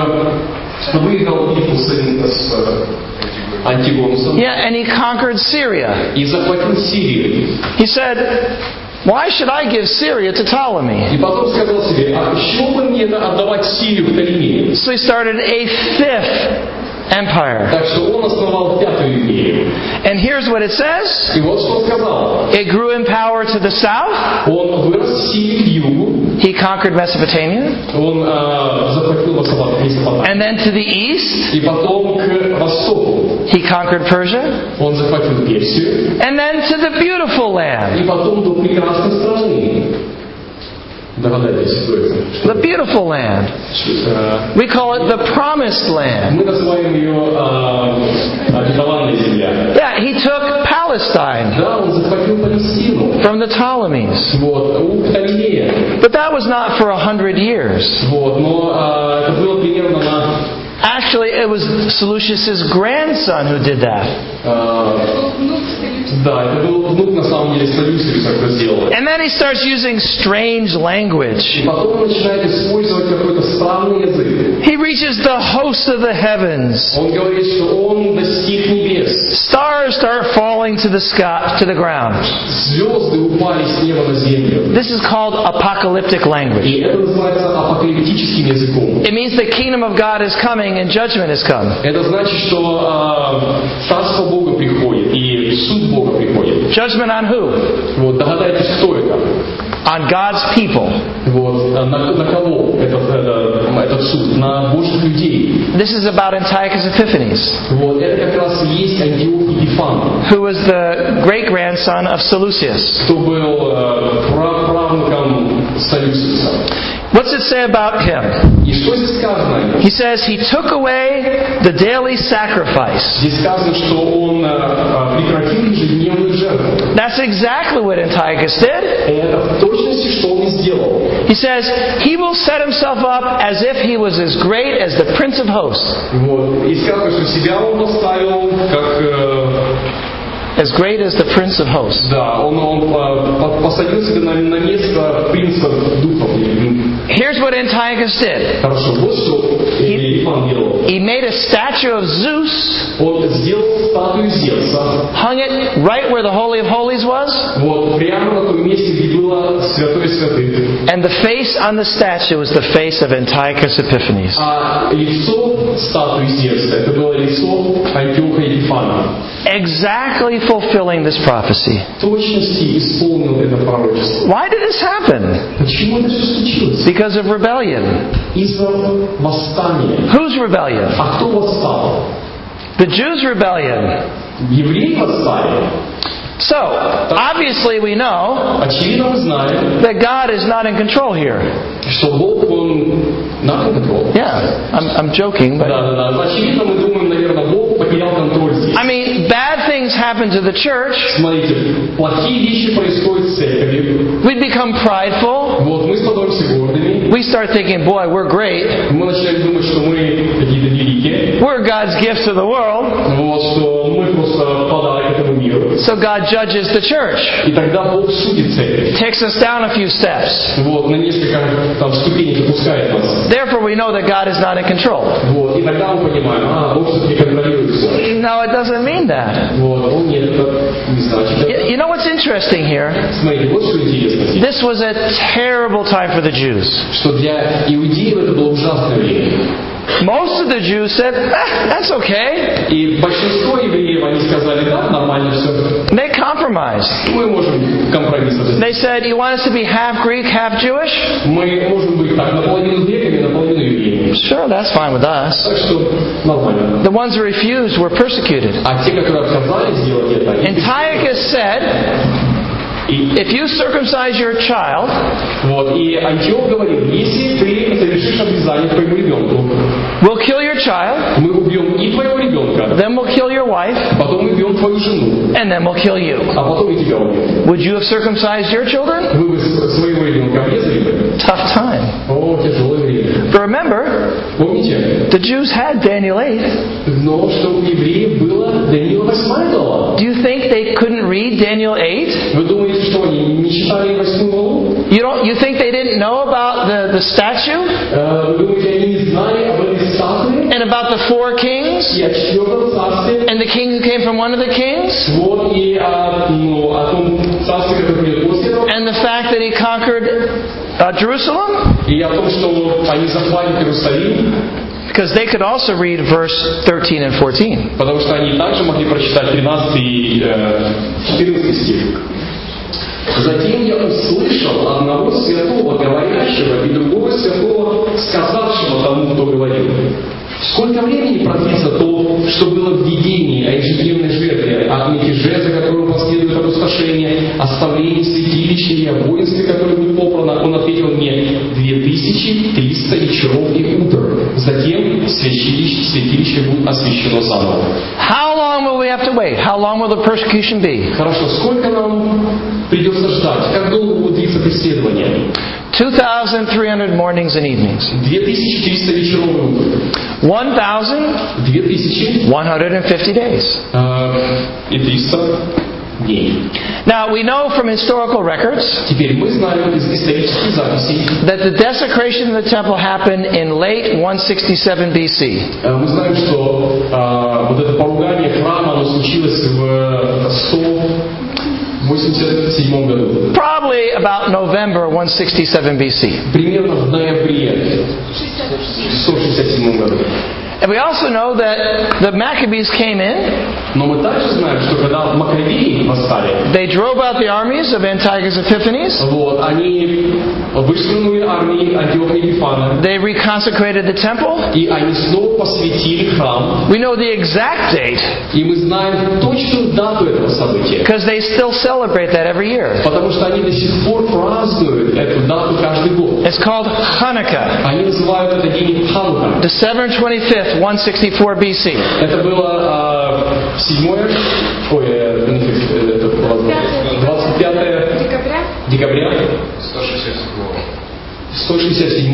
Speaker 3: выиграл битву с Антигонусом.
Speaker 1: Yeah, and he conquered Syria.
Speaker 3: И захватил Сирию.
Speaker 1: He said, why should I give Syria to Ptolemy?
Speaker 3: И потом сказал себе, а почему бы мне отдавать Сирию Птолемею?
Speaker 1: So he started a 5th empire.
Speaker 3: Так что он основал 5-ю империю.
Speaker 1: And here's what it says.
Speaker 3: И вот что сказал.
Speaker 1: It grew in power to the south.
Speaker 3: Он вырос в силе к югу.
Speaker 1: He conquered Mesopotamia.
Speaker 3: Он захватил Месопотамию.
Speaker 1: And then to the east.
Speaker 3: И потом к востоку.
Speaker 1: He conquered Persia.
Speaker 3: Он захватил Персию.
Speaker 1: And then to the beautiful land.
Speaker 3: И потом до прекрасной страны. Догадайтесь, что это?
Speaker 1: The beautiful land. We call it the promised land.
Speaker 3: Мы называем ее обетованная земля.
Speaker 1: Yeah, he took Palestine.
Speaker 3: Да, он захватил Палестину.
Speaker 1: From the Ptolemies.
Speaker 3: Вот, у Птолемея.
Speaker 1: But that was not for 100 years.
Speaker 3: Вот, но это было примерно на...
Speaker 1: Actually, it was Seleucus' grandson who did that.
Speaker 3: Да, это был внук, на самом деле, Seleucus, как это сделал.
Speaker 1: And then he starts using strange language.
Speaker 3: И потом он начинает использовать какой-то странный язык.
Speaker 1: He reaches the host of the heavens.
Speaker 3: Он говорит, что он достиг небес.
Speaker 1: Stars start falling to the sky, to the ground.
Speaker 3: Звезды упали с неба на землю.
Speaker 1: This is called apocalyptic language.
Speaker 3: И это называется апокалиптическим языком.
Speaker 1: It means the kingdom of God is coming and judgment has come.
Speaker 3: Это значит, что царство Бога приходит и суд Бога приходит.
Speaker 1: Judgment on who?
Speaker 3: Вот, догадайтесь, кто это?
Speaker 1: On God's people.
Speaker 3: Вот, на кого этот суд? На Божьих людей.
Speaker 1: This is about Antiochus Epiphanes.
Speaker 3: Вот, это как раз и есть Антиох Епифан.
Speaker 1: Who was the great-grandson of Seleucus.
Speaker 3: Кто был правнуком Seleucus.
Speaker 1: What's it say about him?
Speaker 3: И что здесь сказано?
Speaker 1: He says he took away the daily sacrifice.
Speaker 3: Здесь сказано, что он прекратил ежедневную жертву.
Speaker 1: That's exactly what Antiochus did.
Speaker 3: Это в точности, что он и сделал.
Speaker 1: He says he will set himself up as if he was as great as the Prince of Hosts.
Speaker 3: Вот. И сказано, что себя он поставил как
Speaker 1: as great as the Prince of Hosts.
Speaker 3: Да, он посадил себя на место принца духов.
Speaker 1: Here's what Antiochus did.
Speaker 3: Хорошо, вот что Епифан делал.
Speaker 1: He made a statue of Zeus.
Speaker 3: Он сделал статую Зевса.
Speaker 1: Hung it right where the Holy of Holies was.
Speaker 3: Вот, прямо на том месте, где было Святое Святых.
Speaker 1: And the face on the statue was the face of Antiochus Epiphanes.
Speaker 3: А лицо статуи Зевса, это было лицо Антиоха Епифана.
Speaker 1: Exactly fulfilling this prophecy.
Speaker 3: В точности исполнил это пророчество.
Speaker 1: Why did this happen?
Speaker 3: Почему это все случилось?
Speaker 1: Because of rebellion.
Speaker 3: Из-за восстания.
Speaker 1: Whose rebellion?
Speaker 3: А кто восстал?
Speaker 1: The Jews' rebellion.
Speaker 3: Евреи восстали.
Speaker 1: So, obviously we know
Speaker 3: Очевидно, мы знаем,
Speaker 1: that God is not in control here.
Speaker 3: что Бог, Он not in control.
Speaker 1: Yeah, I'm joking, but
Speaker 3: Да. Очевидно, мы думаем, наверное, Бог потерял контроль здесь.
Speaker 1: I mean, bad things happen to the church.
Speaker 3: Смотрите, плохие вещи происходят в церкви.
Speaker 1: We become prideful.
Speaker 3: Вот, мы становимся гордыми.
Speaker 1: We start thinking, boy, we're great.
Speaker 3: Мы начинаем думать, что мы какие-то великие.
Speaker 1: We're God's gift to the world.
Speaker 3: Вот, что мы просто подарок этому миру.
Speaker 1: So God judges the church.
Speaker 3: И тогда Бог судит церковь.
Speaker 1: Takes us down a few steps.
Speaker 3: Вот, на несколько там ступеней опускает нас.
Speaker 1: Therefore we know that God is not in control.
Speaker 3: Вот, и тогда мы понимаем, Бог все-таки контролирует все.
Speaker 1: No, it doesn't mean that.
Speaker 3: Вот, он нет, это не значит.
Speaker 1: You know what's interesting here?
Speaker 3: Смотрите, вот что интересно.
Speaker 1: This was a terrible time for the Jews.
Speaker 3: Что для иудеев это было ужасное время.
Speaker 1: Most of the Jews said, that's okay.
Speaker 3: И большинство евреев, они сказали, да, нормально все.
Speaker 1: They compromised.
Speaker 3: Мы можем компромисс.
Speaker 1: They said, you want us to be half Greek, half Jewish?
Speaker 3: Мы можем быть так, наполовину греками, наполовину евреями.
Speaker 1: Sure, that's fine with us.
Speaker 3: Так что нормально.
Speaker 1: The ones who refused were persecuted.
Speaker 3: А те, которые отказались сделать это,
Speaker 1: Antiochus said, if you circumcise your child,
Speaker 3: вот, и Антиох говорит, если ты совершишь обрезание твоему ребенку,
Speaker 1: we'll kill your child,
Speaker 3: мы убьем и твоего ребенка,
Speaker 1: then we'll kill your wife,
Speaker 3: потом убьем твою жену,
Speaker 1: and then we'll kill you.
Speaker 3: а потом и тебя убьем.
Speaker 1: Would you have circumcised your children?
Speaker 3: Вы бы своего ребенка обрезали бы?
Speaker 1: Tough time.
Speaker 3: О, тяжелое время.
Speaker 1: But remember,
Speaker 3: помните,
Speaker 1: the Jews had Daniel 8.
Speaker 3: но что у евреев было Даниила 8 глава.
Speaker 1: Do you think they couldn't read Daniel 8?
Speaker 3: Вы думаете, что они не читали 8 главу?
Speaker 1: You think they didn't know about the statue?
Speaker 3: Вы думаете, они не знали об этой статуе?
Speaker 1: And about the 4 kings?
Speaker 3: И о 4 царстве?
Speaker 1: And the king who came from one of the kings?
Speaker 3: Вот, и о том царстве, которое придет после этого?
Speaker 1: And the fact that he conquered Jerusalem?
Speaker 3: И о том, что они захватят Иерусалим?
Speaker 1: Because they could also read verse 13 and 14.
Speaker 3: Потому что они также могли прочитать 13 и 14 стих. Затем я услышал одного святого говорящего и другого святого сказавшего тому, кто говорил: сколько времени продлится то, что было в видении о ежедневной жертве, о мятеже, за которым последует опустошение, о ставлении святилища и о воинстве, которое будет попрано? Он ответил мне: 2300 вечеров и утр. Затем святилище будет освящено заново.
Speaker 1: How long will we have to wait? How long will the persecution be?
Speaker 3: Хорошо, сколько нам придется ждать? Как долго будет длиться преследование?
Speaker 1: 2,300 mornings and evenings.
Speaker 3: 2300 вечеров и утр.
Speaker 1: 1,150 days.
Speaker 3: И 300 дней.
Speaker 1: Now we know from historical records
Speaker 3: Теперь мы знаем из исторических записей,
Speaker 1: that the desecration of the temple happened in late 167 BC.
Speaker 3: Мы знаем, что вот это поругание храма, оно случилось в 187 году.
Speaker 1: Probably about November 167 BC.
Speaker 3: Примерно в ноябре 167 году.
Speaker 1: And we also know that the Maccabees came in.
Speaker 3: Но мы также знаем, что когда Маккабеи восстали,
Speaker 1: they drove out the armies of Antiochus Epiphanes.
Speaker 3: Вот, они вышвырнули армии Антиоха Епифана.
Speaker 1: They reconsecrated the temple.
Speaker 3: И они снова посвятили храм.
Speaker 1: We know the exact date.
Speaker 3: И мы знаем точную дату этого события.
Speaker 1: Because they still celebrate that every year.
Speaker 3: Потому что они до сих пор празднуют эту дату каждый год.
Speaker 1: It's called Hanukkah.
Speaker 3: Они называют это день Ханука.
Speaker 1: December 25th, 164 BC.
Speaker 3: Это было 25 декабря 167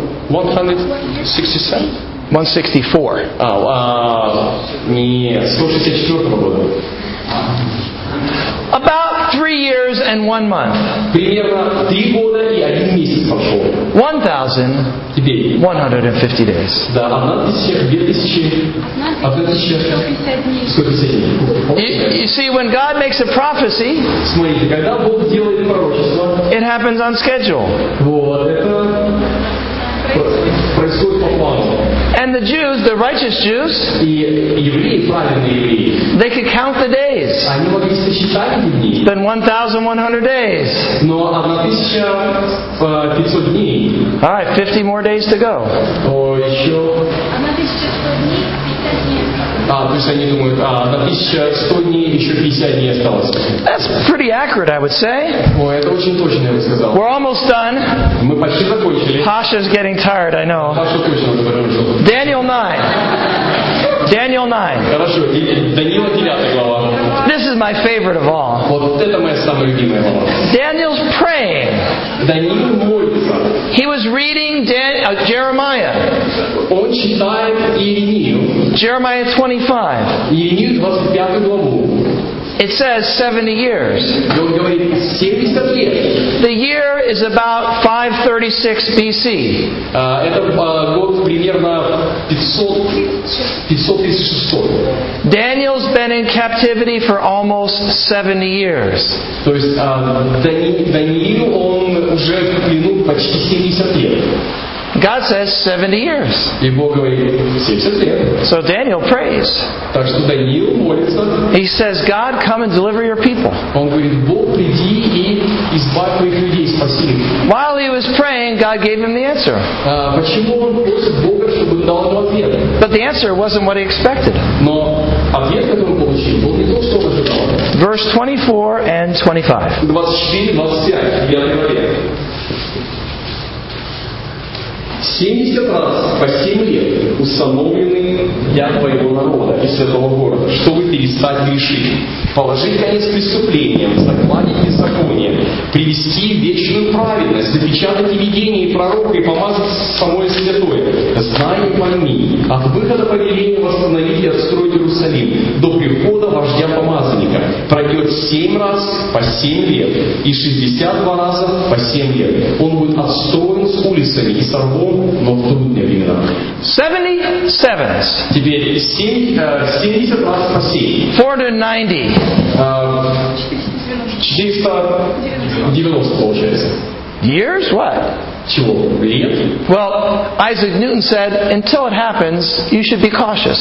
Speaker 1: 164.
Speaker 3: Не, 164 года.
Speaker 1: About 3 3 years and 1 month.
Speaker 3: Примерно 3 года и 1 месяц прошел.
Speaker 1: 1,150 days.
Speaker 3: Да, 1,050 дней.
Speaker 1: You see, when God makes a prophecy,
Speaker 3: смотрите, когда Бог делает пророчество,
Speaker 1: it happens on schedule.
Speaker 3: Вот, это происходит по плану.
Speaker 1: And the Jews, the righteous Jews,
Speaker 3: и евреи, правильные евреи,
Speaker 1: they could count the days.
Speaker 3: Они могли сосчитать дни.
Speaker 1: It's been 1,100 days.
Speaker 3: Но 1,500 дней.
Speaker 1: All right, 50 more days to go.
Speaker 3: Еще. То есть они думают, 1100 дней, еще 50 дней осталось.
Speaker 1: That's pretty accurate, I would say.
Speaker 3: Это очень точно, я бы сказал.
Speaker 1: We're almost done.
Speaker 3: Мы почти закончили.
Speaker 1: Pasha's getting tired, I know.
Speaker 3: Паша точно уже закончил.
Speaker 1: Daniel 9. Daniel 9.
Speaker 3: Хорошо, Даниила 9 глава.
Speaker 1: This is my favorite of all.
Speaker 3: Вот это моя самая любимая глава.
Speaker 1: Daniel's praying.
Speaker 3: Даниил молится.
Speaker 1: He was reading Jeremiah.
Speaker 3: Он читает Иеремию.
Speaker 1: Jeremiah 25.
Speaker 3: Иеремию 25 главу.
Speaker 1: It says 70 years.
Speaker 3: Он говорит 70 лет.
Speaker 1: The year is about 536 BC.
Speaker 3: Это год примерно 536.
Speaker 1: Daniel's been in captivity for almost 70 years.
Speaker 3: То есть Даниил, он уже в плену почти 70 лет.
Speaker 1: God says 70 years.
Speaker 3: И Бог говорит 70 лет.
Speaker 1: So Daniel prays.
Speaker 3: Так что Даниил молится.
Speaker 1: He says, God, come and deliver your people.
Speaker 3: Он говорит, Бог, приди и избавь твоих людей, спаси их.
Speaker 1: While he was praying, God gave him the answer.
Speaker 3: Почему он просит Бога, чтобы он дал ему ответ?
Speaker 1: But the answer wasn't what he expected.
Speaker 3: Но ответ, который он получил, был не то, что он ожидал.
Speaker 1: Verse 24 and 25.
Speaker 3: 24-25, 9 главе. 70 раз по 7 лет установлены для твоего народа и святого города, чтобы перестать грешить, положить конец преступлениям, загладить беззаконие, привести вечную праведность, запечатать и видение и пророка и помазать самое святое. Знай и пойми, от выхода повеления восстановить и отстроить Иерусалим до прихода вождя помазанника пройдет 7 раз по 7 лет и 62 раза по 7 лет. Он будет отстроен с улицами и с рвом, но в трудные времена.
Speaker 1: 77.
Speaker 3: Теперь 70 раз по 7.
Speaker 1: 490.
Speaker 3: 490 получается.
Speaker 1: Years? What?
Speaker 3: Чего? Лет?
Speaker 1: Well, Isaac Newton said, until it happens, you should be cautious.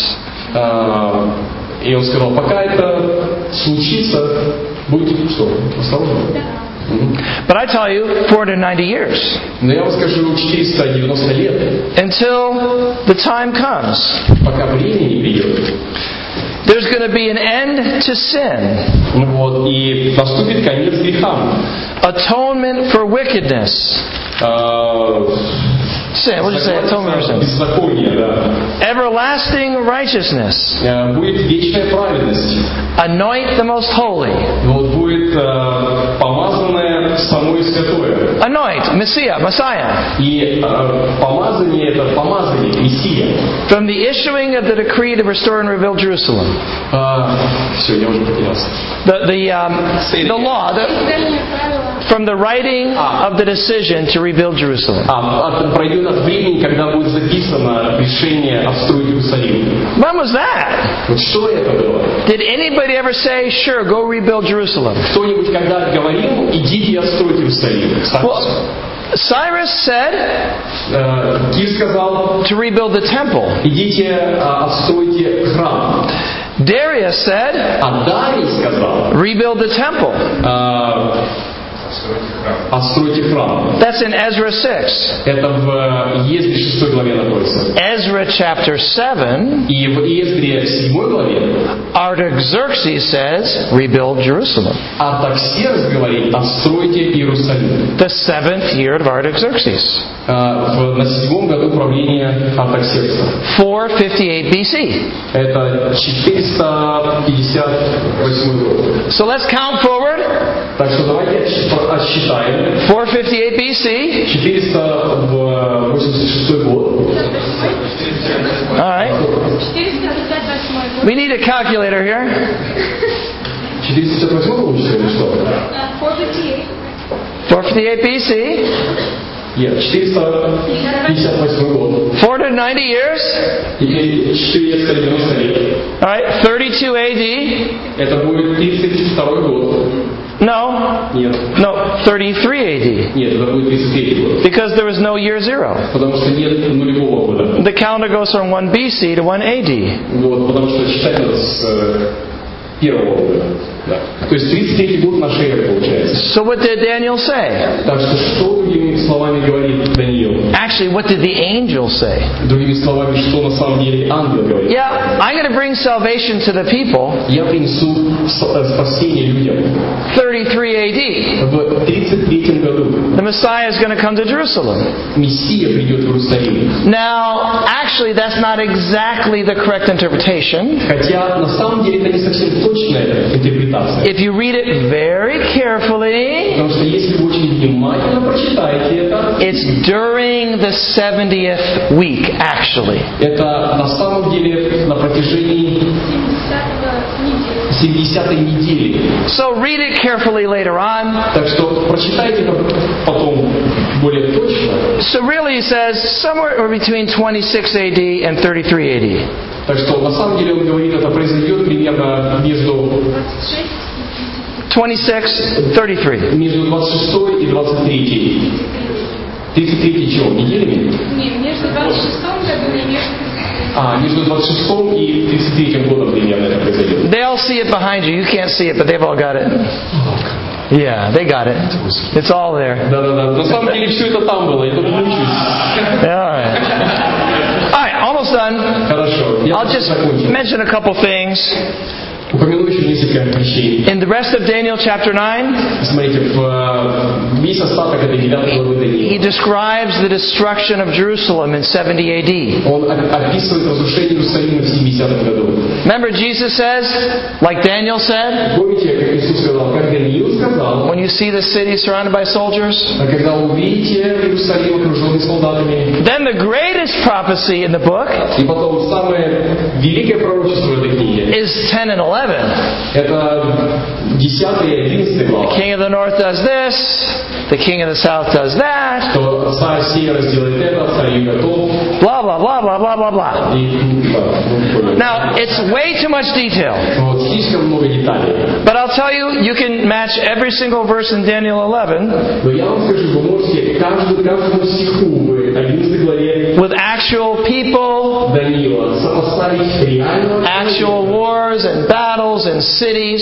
Speaker 3: И он сказал, пока это случится, будьте что? Осторожны.
Speaker 1: But I tell you, 490 years.
Speaker 3: Но я вам скажу 490 лет.
Speaker 1: Until the time comes.
Speaker 3: Пока время не придет.
Speaker 1: There's going to be an end to sin.
Speaker 3: Вот, и наступит конец грехам.
Speaker 1: Atonement for wickedness. Sin. What did you say? Atonement for sin.
Speaker 3: Беззаконие, да.
Speaker 1: Everlasting righteousness.
Speaker 3: Будет вечная праведность.
Speaker 1: Anoint the most holy.
Speaker 3: Вот будет помазанное самое святое.
Speaker 1: Anoint, Messiah.
Speaker 3: И помазание это помазание, Мессия.
Speaker 1: From the issuing of the decree to restore and rebuild Jerusalem.
Speaker 3: Все, я уже потерялся.
Speaker 1: The law, from the writing of the decision to rebuild Jerusalem.
Speaker 3: Пройдет от времени, когда будет записано решение отстроить Иерусалим.
Speaker 1: When was that?
Speaker 3: Вот что это было?
Speaker 1: Did anybody ever say, "Sure, go rebuild Jerusalem"?
Speaker 3: Кто-нибудь когда говорил, идите и отстройте Иерусалим?
Speaker 1: Cyrus said,
Speaker 3: Кир сказал,
Speaker 1: to rebuild the temple.
Speaker 3: Идите отстройте храм.
Speaker 1: Darius said,
Speaker 3: Дарий сказал,
Speaker 1: rebuild the temple.
Speaker 3: Отстройте храм.
Speaker 1: That's in Ezra 6.
Speaker 3: Это в Ездре 6 главе находится.
Speaker 1: Ezra chapter 7.
Speaker 3: И в Ездре 7 главе
Speaker 1: Artaxerxes says, rebuild Jerusalem.
Speaker 3: Артаксеркс говорит, отстройте Иерусалим.
Speaker 1: The 7th year of Artaxerxes.
Speaker 3: На 7 году правления Артаксеркса.
Speaker 1: 458 BC.
Speaker 3: Это 458 год.
Speaker 1: So let's count forward.
Speaker 3: Так что давайте отсчитаем.
Speaker 1: 458 BC.
Speaker 3: 486 год.
Speaker 1: All right. We need a calculator here.
Speaker 3: 458 года или что?
Speaker 1: 458 BC.
Speaker 3: Нет, 458 год.
Speaker 1: 490 years.
Speaker 3: Или 490 лет.
Speaker 1: All right, 32 AD.
Speaker 3: Это будет 32 год.
Speaker 1: No.
Speaker 3: Нет.
Speaker 1: No, 33 AD.
Speaker 3: Нет, это будет 33 год.
Speaker 1: Because there was no year zero.
Speaker 3: Потому что нет нулевого года.
Speaker 1: The calendar goes from 1 BC to 1 AD.
Speaker 3: Вот, потому что считать надо с первого года. Да. То есть 33 год нашей эры получается.
Speaker 1: So what did Daniel say?
Speaker 3: Так что другими словами говорит Даниил?
Speaker 1: Actually, what did the angel say?
Speaker 3: Другими словами, что на самом деле ангел говорит?
Speaker 1: Yeah, I'm going to bring salvation to the people.
Speaker 3: Я принесу спасение людям.
Speaker 1: 33 AD.
Speaker 3: В 33 году.
Speaker 1: The Messiah is going to come to Jerusalem.
Speaker 3: Мессия придет в Иерусалим.
Speaker 1: Now, actually, that's not exactly the correct interpretation.
Speaker 3: Хотя на самом деле это не совсем точная интерпретация.
Speaker 1: If you read it very carefully,
Speaker 3: потому что если вы очень внимательно прочитаете это,
Speaker 1: it's during the 70th week, actually.
Speaker 3: Это на самом деле на протяжении 70-й недели.
Speaker 1: So read it carefully later on.
Speaker 3: Так что прочитайте это потом более точно.
Speaker 1: So really, he says somewhere between 26 AD and 33 AD.
Speaker 3: Так что на самом деле он говорит, это произойдет примерно между
Speaker 1: 26, 33.
Speaker 3: Между 26 и 23. 33 чего? Неделями?
Speaker 4: Нет, между 26 годом и
Speaker 3: между 26 и 33 годом примерно это произойдет.
Speaker 1: They all see it behind you. You can't see it, but they've all got it. Yeah, they got it. It's all there.
Speaker 3: Да. На самом деле все это там было. Я только не учусь.
Speaker 1: All right, almost done.
Speaker 3: Хорошо.
Speaker 1: I'll just mention a couple things.
Speaker 3: Упомяну еще несколько вещей.
Speaker 1: In the rest of Daniel chapter 9,
Speaker 3: смотрите, весь остаток этой 9 главы Даниила.
Speaker 1: He describes the destruction of Jerusalem in 70 AD.
Speaker 3: Он описывает разрушение Иерусалима в 70 году.
Speaker 1: Remember, Jesus says, like Daniel said,
Speaker 3: помните, как Иисус сказал, как Даниил сказал,
Speaker 1: when you see the city surrounded by soldiers,
Speaker 3: когда увидите Иерусалим окруженный солдатами,
Speaker 1: then the greatest prophecy in the book,
Speaker 3: и потом самое великое пророчество в этой книге,
Speaker 1: is 10 and 11.
Speaker 3: Это 10 и 11 глава.
Speaker 1: The king of the north does this, the king of the south does that.
Speaker 3: Что царь севера сделает это, царь юга то.
Speaker 1: Blah blah blah blah blah blah blah. Now it's way too much detail.
Speaker 3: Вот слишком много деталей.
Speaker 1: But I'll tell you, you can match every single verse in Daniel 11.
Speaker 3: Но я вам скажу, вы можете каждому стиху в 11 главе
Speaker 1: with actual people,
Speaker 3: Даниила сопоставить
Speaker 1: actual wars and battles and cities.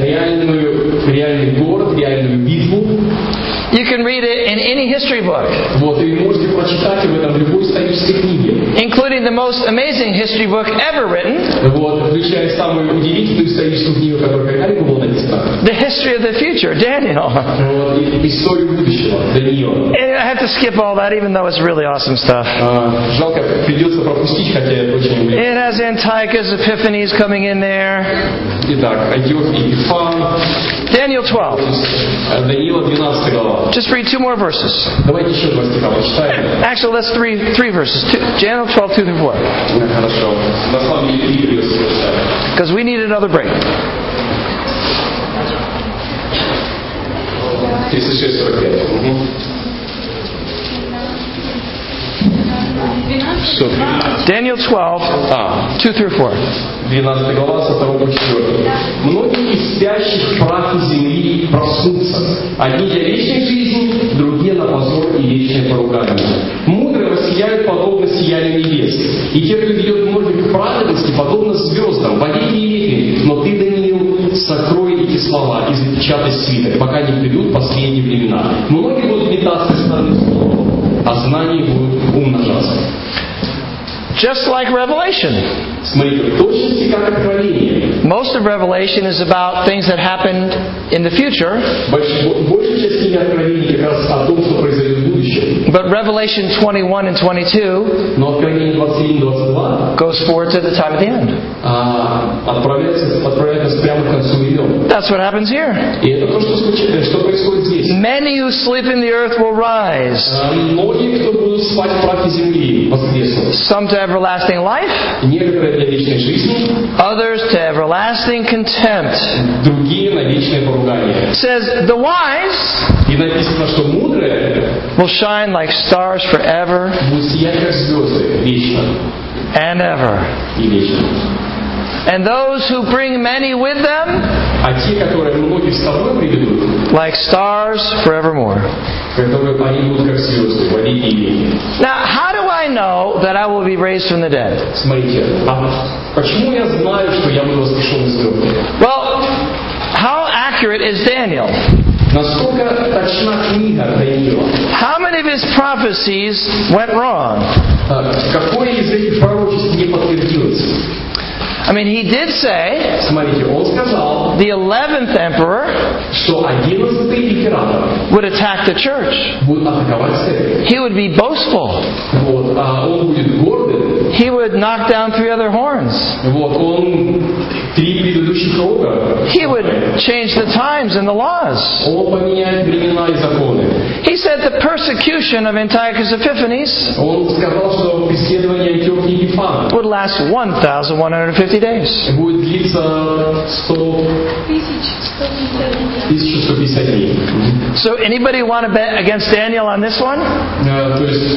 Speaker 3: Реальный город, реальную битву.
Speaker 1: You can read it in any history book.
Speaker 3: Вот, и можете прочитать об этом в любой исторической книге.
Speaker 1: Including the most amazing history book ever written.
Speaker 3: Вот, включая самую удивительную историческую книгу, которая когда-либо была написана.
Speaker 1: The history of the future, Daniel.
Speaker 3: Вот, историю будущего, Даниила.
Speaker 1: And I have to skip all that, even though it's really awesome stuff.
Speaker 3: Жалко, придется пропустить, хотя это очень
Speaker 1: It has Antiochus Epiphanes coming in there.
Speaker 3: Итак, Антиох и Епифан.
Speaker 1: Daniel 12.
Speaker 3: Даниила 12 глава.
Speaker 1: Just read two more verses.
Speaker 3: Давайте еще два стиха почитаем.
Speaker 1: Actually, that's three verses. Daniel 12, 2 through 4.
Speaker 3: Хорошо. На самом деле 3 придется прочитать.
Speaker 1: Because we need another break.
Speaker 3: 36-45.
Speaker 1: Daniel 12, 2 through 4.
Speaker 3: 12 глава, со 2 по 4. Многие из спящих в прахе земли проснутся. Одни для вечной жизни, другие на позор и вечное поругание. Мудрые воссияют подобно сиянию небес. И те, кто ведет ноги к праведности, подобно звездам, вовеки и веки. Но ты, Даниил, сокрой эти слова и запечатай свиток, пока не придут последние времена. Многие будут метаться из стороны в сторону, а знания будут умножаться.
Speaker 1: Just like Revelation.
Speaker 3: Смотрите, точности как откровение.
Speaker 1: Most of Revelation is about things that happened in the future.
Speaker 3: Большая часть книги откровений как раз о том, что произойдет в будущем.
Speaker 1: But Revelation 21 and 22
Speaker 3: Но откровение 21-22
Speaker 1: goes forward to the time of the end.
Speaker 3: Отправляет нас прямо к концу времен.
Speaker 1: That's what happens here.
Speaker 3: И это то, что происходит здесь.
Speaker 1: Many who sleep in the earth will rise.
Speaker 3: Многие, кто будут спать в прахе земли, воскреснут.
Speaker 1: Some to everlasting life.
Speaker 3: Некоторые для вечной жизни.
Speaker 1: Others to everlasting contempt.
Speaker 3: Другие на вечное поругание.
Speaker 1: It says, the wise
Speaker 3: И написано, что мудрые
Speaker 1: will shine like stars forever
Speaker 3: будут сиять как звезды вечно
Speaker 1: and ever.
Speaker 3: и вечно.
Speaker 1: And those who bring many with them,
Speaker 3: А те, которые многих с собой приведут,
Speaker 1: like stars forevermore.
Speaker 3: которые они будут как звезды, во веки и веки.
Speaker 1: Now, how do I know that I will be raised from the dead?
Speaker 3: Смотрите, а почему я знаю, что я буду воскрешен из мертвых?
Speaker 1: Well, how accurate is Daniel?
Speaker 3: Насколько точна книга Даниила?
Speaker 1: How many of his prophecies went wrong?
Speaker 3: Какое из этих пророчеств не подтвердилось?
Speaker 1: I mean, he did say,
Speaker 3: Смотрите, он сказал,
Speaker 1: the 11th emperor
Speaker 3: что 11-й император
Speaker 1: would attack the church.
Speaker 3: будет атаковать церковь.
Speaker 1: He would be boastful.
Speaker 3: Вот, он будет гордым.
Speaker 1: He would knock down 3 other horns.
Speaker 3: Вот, он 3 предыдущих рога.
Speaker 1: He would change the times and the laws.
Speaker 3: Он поменяет времена и законы.
Speaker 1: He said the persecution of Antiochus Epiphanes
Speaker 3: Он сказал, что преследование Антиохии Епифана
Speaker 1: would last 1,150 days.
Speaker 3: будет длиться 1150 дней.
Speaker 1: So anybody want to bet against Daniel on this one?
Speaker 3: То есть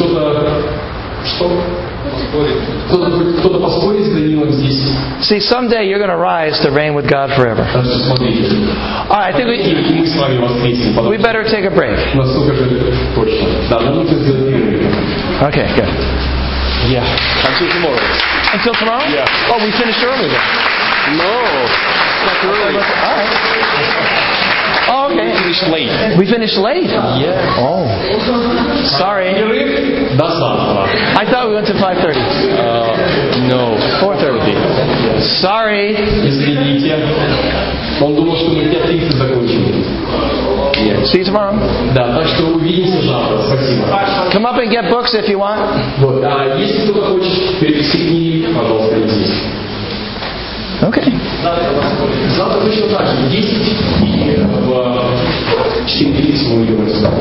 Speaker 3: кто-то поспорит с Даниилом здесь.
Speaker 1: See, someday you're going to rise to reign with God forever.
Speaker 3: Так что смотрите.
Speaker 1: All right, I think
Speaker 3: Мы с вами воскресим.
Speaker 1: we better take a break.
Speaker 3: Насколько же точно. Да, нам нужно сделать перерыв.
Speaker 1: Okay, good.
Speaker 2: Yeah. Until tomorrow.
Speaker 1: Until tomorrow?
Speaker 2: Yeah.
Speaker 1: Oh, we finished early then.
Speaker 2: No. Not early.
Speaker 1: All right. Oh, okay.
Speaker 2: We finished late.
Speaker 1: We finished late?
Speaker 2: Yeah.
Speaker 1: Oh. Sorry.
Speaker 3: До завтра.
Speaker 1: I thought we went to 5:30.
Speaker 2: No.
Speaker 1: 4:30. Sorry.
Speaker 3: Извините. Он думал, что мы 5:30 закончим.
Speaker 1: See you tomorrow.
Speaker 3: Да, так что увидимся завтра. Спасибо.
Speaker 1: Come up and get books if you want.
Speaker 3: Вот, если кто-то хочет перевести книги, пожалуйста, здесь.
Speaker 1: Okay.
Speaker 3: Завтра точно так же, в 10 и в 4:30 мы уйдем отсюда.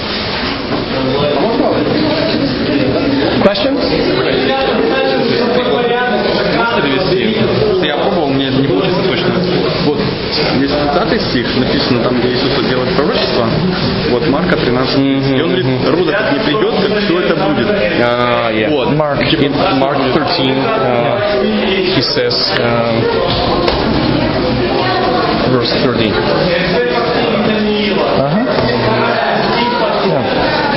Speaker 1: Questions?
Speaker 7: Я пробовал, мне не получится точно. Вот, есть 30 стих, написано там, где Иисус делает пророчество. Вот, Марка 13. И он говорит, рода как не придет, как все это будет.
Speaker 2: Yeah.
Speaker 7: Вот.
Speaker 1: Mark.
Speaker 2: In Mark 13, he says, verse 30.
Speaker 1: Uh-huh. Yeah.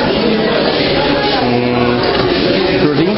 Speaker 2: 30?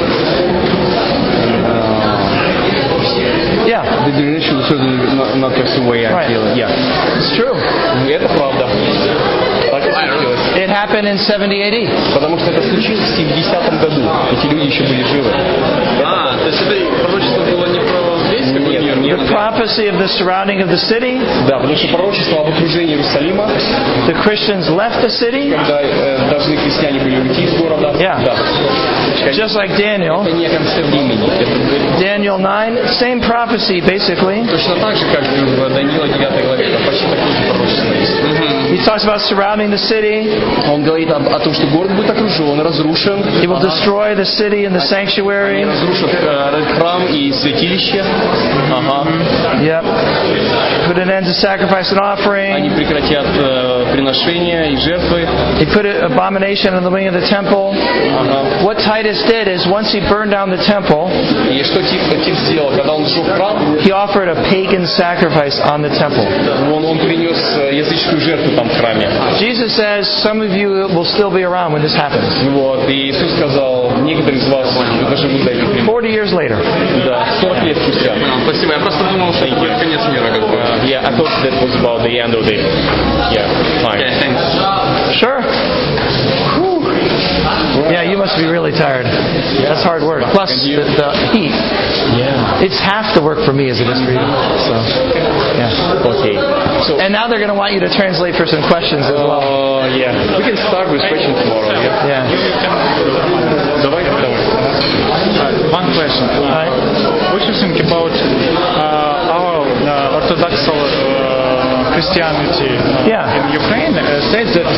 Speaker 1: Yeah.
Speaker 2: The divination was certainly not just the way I
Speaker 1: Right.
Speaker 2: feel it. Yeah.
Speaker 1: It's true.
Speaker 2: Это правда. Так и случилось.
Speaker 1: It happened in 70 AD.
Speaker 2: Потому что это случилось в 70-м году. Эти люди еще были живы.
Speaker 7: То есть это пророчество было не про весь какой мир?
Speaker 1: The prophecy of the surrounding of the city.
Speaker 2: Да, потому что пророчество об окружении Иерусалима,
Speaker 1: The Christians left the city.
Speaker 2: когда должны христиане были уйти из города.
Speaker 1: Yeah.
Speaker 2: Да.
Speaker 1: Just like Daniel.
Speaker 2: Это не о конце времени. Это
Speaker 1: Daniel 9, same prophecy basically.
Speaker 2: точно так же, как в Даниила 9 главе. Там почти такое же пророчество есть.
Speaker 1: He talks about surrounding the city.
Speaker 2: Он говорит о том, что город будет окружен, разрушен.
Speaker 1: He will destroy the city and the
Speaker 2: Они
Speaker 1: sanctuary.
Speaker 2: разрушат храм и святилище. Ага.
Speaker 1: Yep. Put an end to sacrifice and
Speaker 2: Они
Speaker 1: offering.
Speaker 2: прекратят приношения и жертвы.
Speaker 1: He put an abomination in the wing of the temple.
Speaker 2: Ага.
Speaker 1: What Titus did is once he burned down the temple,
Speaker 2: И что Тит сделал, когда он сжег храм?
Speaker 1: he offered a pagan sacrifice on the temple.
Speaker 2: Он принес языческую жертву там в храме.
Speaker 1: Jesus says some of you will still be around when this happens.
Speaker 2: Вот. И Иисус сказал, некоторые из вас доживут до этих времен.
Speaker 1: 40 years later.
Speaker 2: Да, 40 лет спустя.
Speaker 7: Спасибо, я просто думал, что это конец мира как бы.
Speaker 2: Yeah, I thought that was about the end of the time.
Speaker 7: Okay, thanks.
Speaker 1: Sure. Whew. Yeah, you must be really tired. That's hard work. Plus the heat.
Speaker 2: Yeah.
Speaker 1: It's half the work for me as it is for you. So, yeah.
Speaker 2: Okay. So,
Speaker 1: And now they're going to want you to translate for some questions as well.
Speaker 2: yeah. We can start with questions tomorrow. Yeah.
Speaker 1: Yeah.
Speaker 2: Давай.
Speaker 8: One question.
Speaker 1: Right.
Speaker 8: What do you think about our Orthodox Christianity
Speaker 1: Yeah.
Speaker 8: in Ukraine? Says that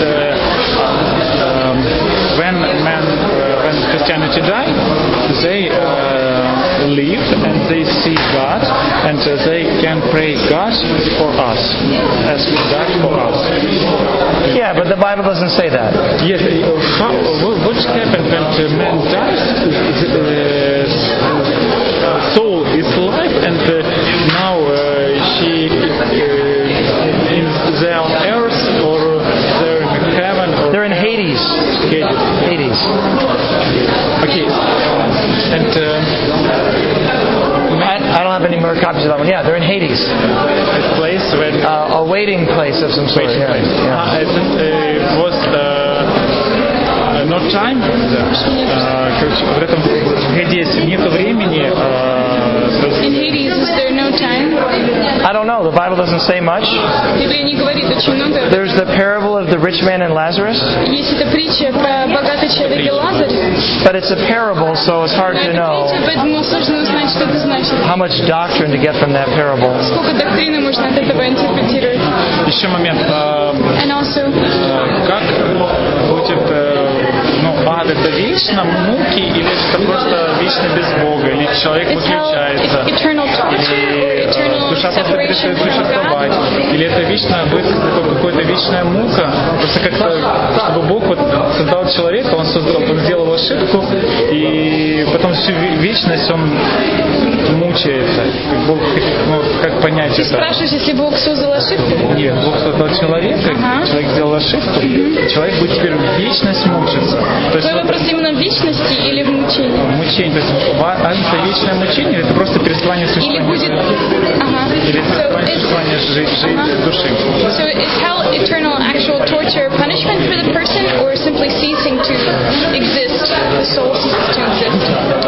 Speaker 8: when Christianity die, they live and they see God, and they can pray God for us, ask God for us.
Speaker 1: Yeah, but the Bible doesn't say that.
Speaker 8: Yes, what happened when man dies? Soul is alive, and now she in their earth, or they're in heaven, or
Speaker 1: they're in Hades. Hades.
Speaker 8: Okay, and
Speaker 1: I don't have any more copies of that one. Yeah, they're in Hades.
Speaker 8: A place when
Speaker 1: a waiting place of some sort. Yeah.
Speaker 8: It was no time. В этом Хадисе нет времени.
Speaker 4: In Hades, is there no time?
Speaker 1: I don't know. The Bible doesn't say much.
Speaker 4: Библия не говорит очень много.
Speaker 1: There's the parable of the rich man and Lazarus.
Speaker 4: Есть эта притча про богатый человек и Лазарь.
Speaker 1: But it's a parable, so it's hard to know how much doctrine to get from that parable.
Speaker 4: Сколько доктрины можно от этого интерпретировать?
Speaker 8: Еще момент.
Speaker 4: And also,
Speaker 8: как будет ад это вечно, муки, или это просто вечно без Бога, или человек выключается, или душа просто перестает существовать, или это вечно будет какая-то вечная мука, просто как-то, чтобы Бог вот создал человека, он сделал ошибку, и потом всю вечность он мучается. Бог, как понять это?
Speaker 4: Ты спрашиваешь, если Бог создал ошибку?
Speaker 8: Нет, Бог создал человека, человек сделал ошибку, человек будет теперь вечность мучиться.
Speaker 4: Твой вопрос именно в вечности или в мучении?
Speaker 8: Мучение. То есть это вечное мучение, или это просто переставание существования?
Speaker 4: Или будет...
Speaker 8: Или переставание существования жизни души?
Speaker 4: So is hell eternal actual torture punishment for the person, or simply ceasing to exist? The soul ceases to exist.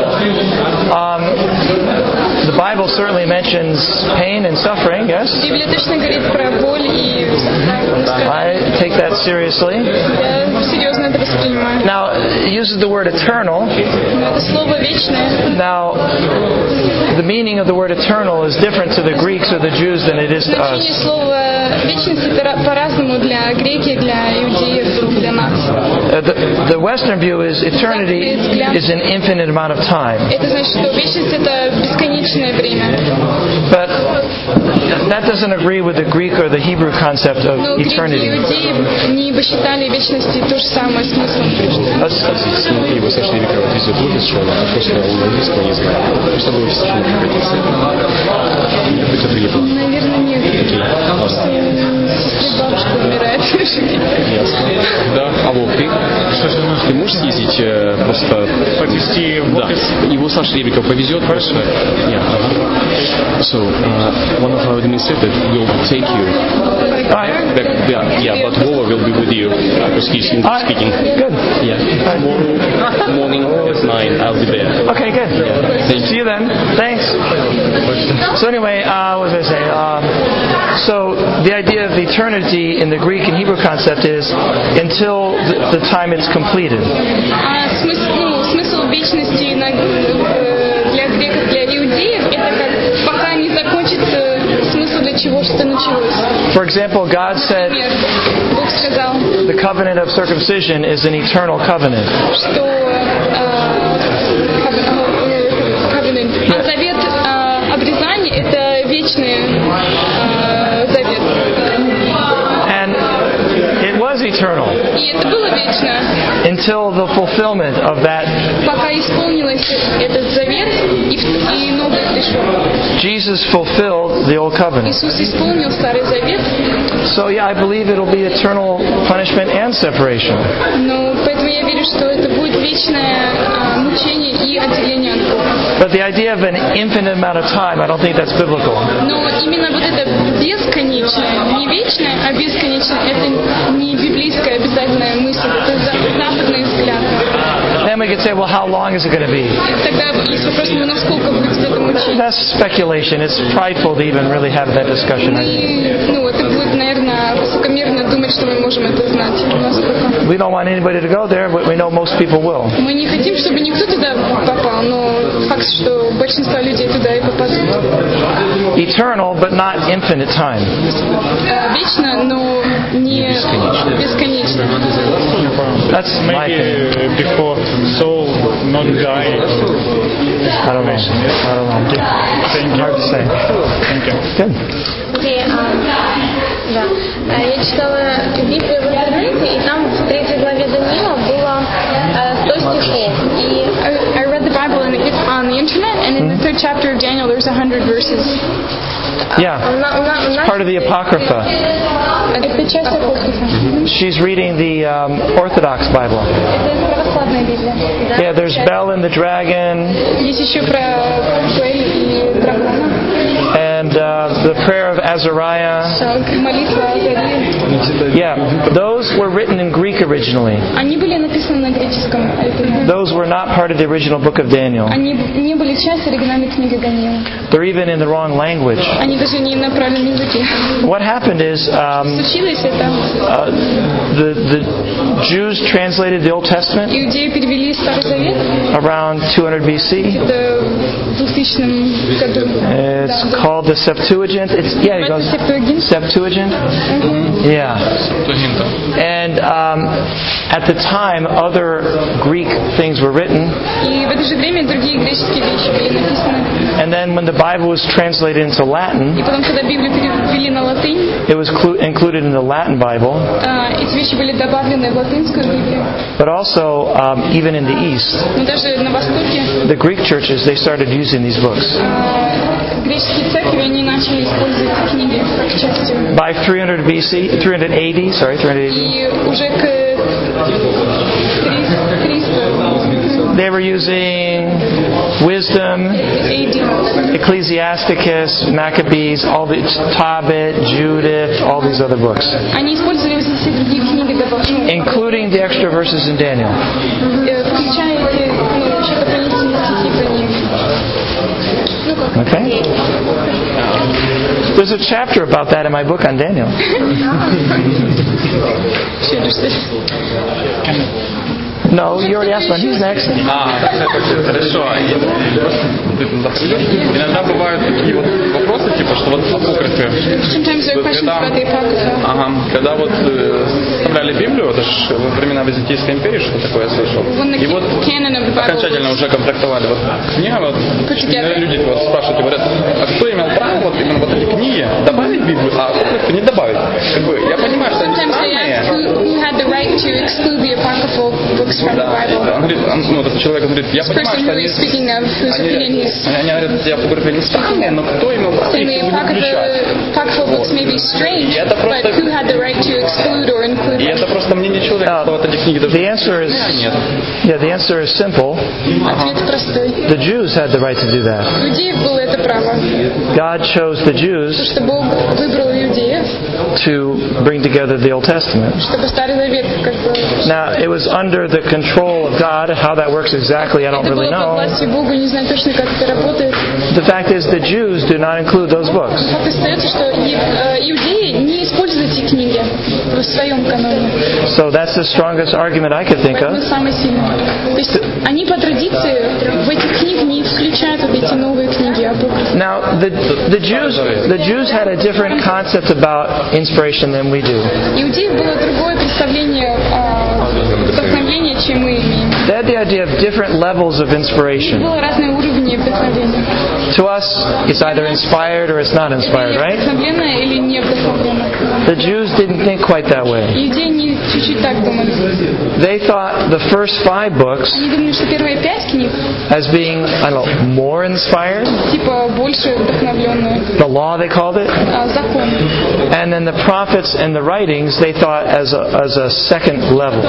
Speaker 1: The Bible certainly mentions pain and suffering, yes?
Speaker 4: Библия точно говорит про боль и
Speaker 1: I take that seriously.
Speaker 4: Я серьезно это воспринимаю.
Speaker 1: Now, it uses the word eternal.
Speaker 4: Это слово вечное.
Speaker 1: Now, the meaning of the word eternal is different to the Greeks or the Jews than it is to us.
Speaker 4: Значение слова вечности по-разному для греков, для иудеев, для нас.
Speaker 1: The Western view is eternity is an infinite amount of time.
Speaker 4: Это значит, что вечность это бесконечное время.
Speaker 1: But that doesn't agree with the Greek or the Hebrew concept of eternity.
Speaker 4: Но греки и иудеи не посчитали вечности то же самое смыслом.
Speaker 2: Смотри, вы сошли века вот везет в офис, что она просто он английского не знает. Просто в офисе что-то прекратится. Это ты не понял?
Speaker 4: Наверное, нет. Потому что сестра бабушка умирает.
Speaker 2: Ясно. Да, алло, ты можешь съездить просто...
Speaker 8: Повезти в офис?
Speaker 2: Да, его Саша Ребиков повезет просто. So, one of our administrators will take you. But Vova will be with you because he's English speaking.
Speaker 1: Good.
Speaker 2: Yeah. Tomorrow morning at 9, I'll be there.
Speaker 1: Okay, good.
Speaker 2: Yeah.
Speaker 1: See you then. Thanks. So anyway, what was I saying? So the idea of eternity in the Greek and Hebrew concept is until the time it's completed.
Speaker 4: Смысл вечности для греков, для иудеев, это как пока не закончится смысл для чего что началось.
Speaker 1: For example, God said
Speaker 4: Бог сказал,
Speaker 1: the covenant of circumcision is an eternal covenant.
Speaker 4: Что завет обрезания это вечный завет.
Speaker 1: And it was eternal.
Speaker 4: И это было вечно.
Speaker 1: Until the fulfillment of that.
Speaker 4: Пока исполнилось этот завет и новый пришел.
Speaker 1: Jesus fulfilled the old covenant.
Speaker 4: Иисус исполнил Старый Завет.
Speaker 1: So I believe it'll be eternal punishment and separation.
Speaker 4: Но поэтому я верю, что это будет вечное мучение и отделение от Бога.
Speaker 1: But the idea of an infinite amount of time, I don't think that's biblical.
Speaker 4: Но именно вот это бесконечное, не вечное, а бесконечное, это не библейская обязательная мысль, это западный взгляд.
Speaker 1: Then we could say, well, how long is it going to be?
Speaker 4: Тогда есть вопрос, насколько будет это мучение.
Speaker 1: That's speculation. It's prideful to even really have that discussion.
Speaker 4: Это будет, наверное, высокомерно думать, что мы можем это знать.
Speaker 1: We don't want anybody to go there, but we know most people will.
Speaker 4: Мы не хотим, чтобы никто туда попал, но факт, что большинство людей туда и попадут.
Speaker 1: Eternal, but not infinite time.
Speaker 4: Вечно, но не бесконечно.
Speaker 1: That's my opinion.
Speaker 8: Maybe before Saul not died.
Speaker 1: I don't know.
Speaker 8: Thank you.
Speaker 1: Hard to say.
Speaker 8: Thank you.
Speaker 1: Good.
Speaker 9: Я читала Библию в интернете, и там в 3 главе Даниила было 100 стихов. И
Speaker 4: I read the Bible on the internet, and in the 3rd chapter of Daniel, there's 100 verses.
Speaker 1: Yeah, it's part of the Apocrypha.
Speaker 4: Это часть Апокрифа.
Speaker 1: She's reading the Orthodox Bible.
Speaker 9: Это православная Библия.
Speaker 1: Yeah, there's Bel and the Dragon.
Speaker 4: Есть еще про Бель и дракона.
Speaker 1: And the prayer of Azariah.
Speaker 4: Молитва Азарии.
Speaker 1: Yeah, those were written in Greek originally.
Speaker 4: Они были написаны на греческом.
Speaker 1: Those were not part of the original book of Daniel.
Speaker 4: Они не были частью оригинальной книги Даниила.
Speaker 1: They're even in the wrong language.
Speaker 4: Они даже не на правильном языке.
Speaker 1: What happened is
Speaker 4: Случилось это.
Speaker 1: The Jews translated the Old Testament
Speaker 4: Иудеи перевели Старый Завет
Speaker 1: around 200 BC.
Speaker 4: в 2000 году.
Speaker 1: It's called the Septuagint. It goes Septuagint. Yeah. And at the time, other Greek things were written.
Speaker 4: И в это же время другие греческие вещи были написаны.
Speaker 1: And then when the Bible was translated into Latin,
Speaker 4: И потом, когда Библию перевели на латынь,
Speaker 1: it was included in the Latin Bible.
Speaker 4: Эти вещи были добавлены в латинскую Библию.
Speaker 1: But also, even in the East,
Speaker 4: Но даже на Востоке
Speaker 1: the Greek churches, they started using these books.
Speaker 4: Греческие церкви, они начали использовать эти книги как частью.
Speaker 1: By 300 BC, 380, sorry, 380.
Speaker 4: И уже к 300
Speaker 1: they were using Wisdom, Ecclesiasticus, Maccabees, all the Tobit, Judith, all these other books,
Speaker 4: Они использовали все другие книги,
Speaker 1: including the extra verses in Daniel.
Speaker 4: включая эти вообще дополнительные стихи про них.
Speaker 1: Okay? There's a chapter about that in my book on Daniel. No, you already asked one. Who's next?
Speaker 7: Хорошо. Иногда бывают такие вот вопросы, типа, что вот в апокрифе, когда вот составляли Библию, это же во времена Византийской империи, что такое я слышал. И вот окончательно уже комплектовали вот книга, вот люди вот спрашивают, говорят, а кто имел право вот именно вот эти книги добавить в Библию, а апокрифы не добавить? Как бы, я понимаю, что они странные. Он говорит, ну, этот человек говорит, я понимаю, что они говорят, я апокрифы не странные, но кто имел право их не включать? И это просто мнение человека, что вот эти книги даже нет.
Speaker 1: The answer is simple. The Jews had the right to do that. God chose the Jews to bring together the Old Testament. Now, it was under the control of God. How that works exactly, I don't really know. The fact is, the Jews do not include those books. So that's the strongest argument I could think of. Now, the Jews had a different concept about inspiration than we do. They had the idea of different levels of inspiration. To us, it's either inspired or it's not inspired, right? The Jews didn't think quite that way. They thought the first 5 books as being, I don't know, more inspired. The law, they called it. And then the prophets and the writings, they thought as a second level.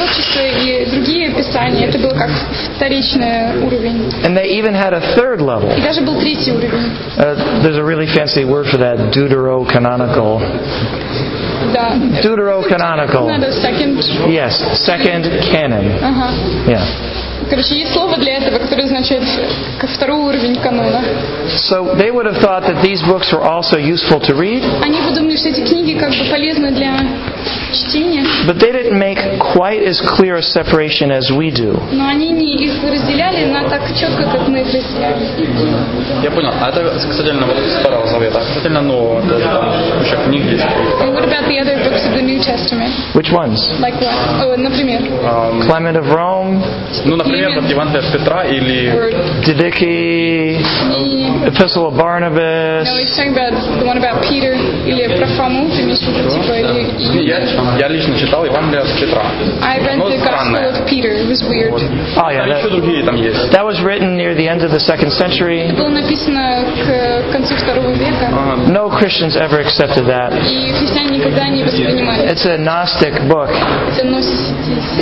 Speaker 1: And they even had a third level. There's a really fancy word for that, deuterocanonical. Deuterocanonical. Yes, second canon. Yeah.
Speaker 4: Короче, есть слово для этого, которое означает второй уровень канона.
Speaker 1: So they would have thought that these books were also useful to read.
Speaker 4: Они подумали, что эти книги как бы полезны для чтения.
Speaker 1: But they didn't make quite as clear a separation as we do.
Speaker 4: Но они не их разделяли на так четко, как мы их разделяли.
Speaker 7: Я понял. А это касательно вот Старого Завета, касательно Нового, тоже там куча книг есть.
Speaker 4: And what about the other books of the New Testament?
Speaker 1: Which ones?
Speaker 4: Like what? Oh, например.
Speaker 1: Clement of Rome.
Speaker 7: Ну, например, вот Евангелие от Петра или
Speaker 1: Didache, Epistle of Barnabas.
Speaker 4: No, he's talking about the one about Peter или про Фому, ты имеешь в виду, типа.
Speaker 7: Я лично читал Евангелие от Петра.
Speaker 4: I read the Gospel of Peter. It was weird.
Speaker 1: Oh yeah,
Speaker 7: еще другие там есть.
Speaker 1: That was written near the end of the 2nd century.
Speaker 4: Это было написано к концу II века.
Speaker 1: No Christians ever accepted that.
Speaker 4: И христиане никогда не воспринимали.
Speaker 1: It's a Gnostic book.
Speaker 4: Это гностицизм.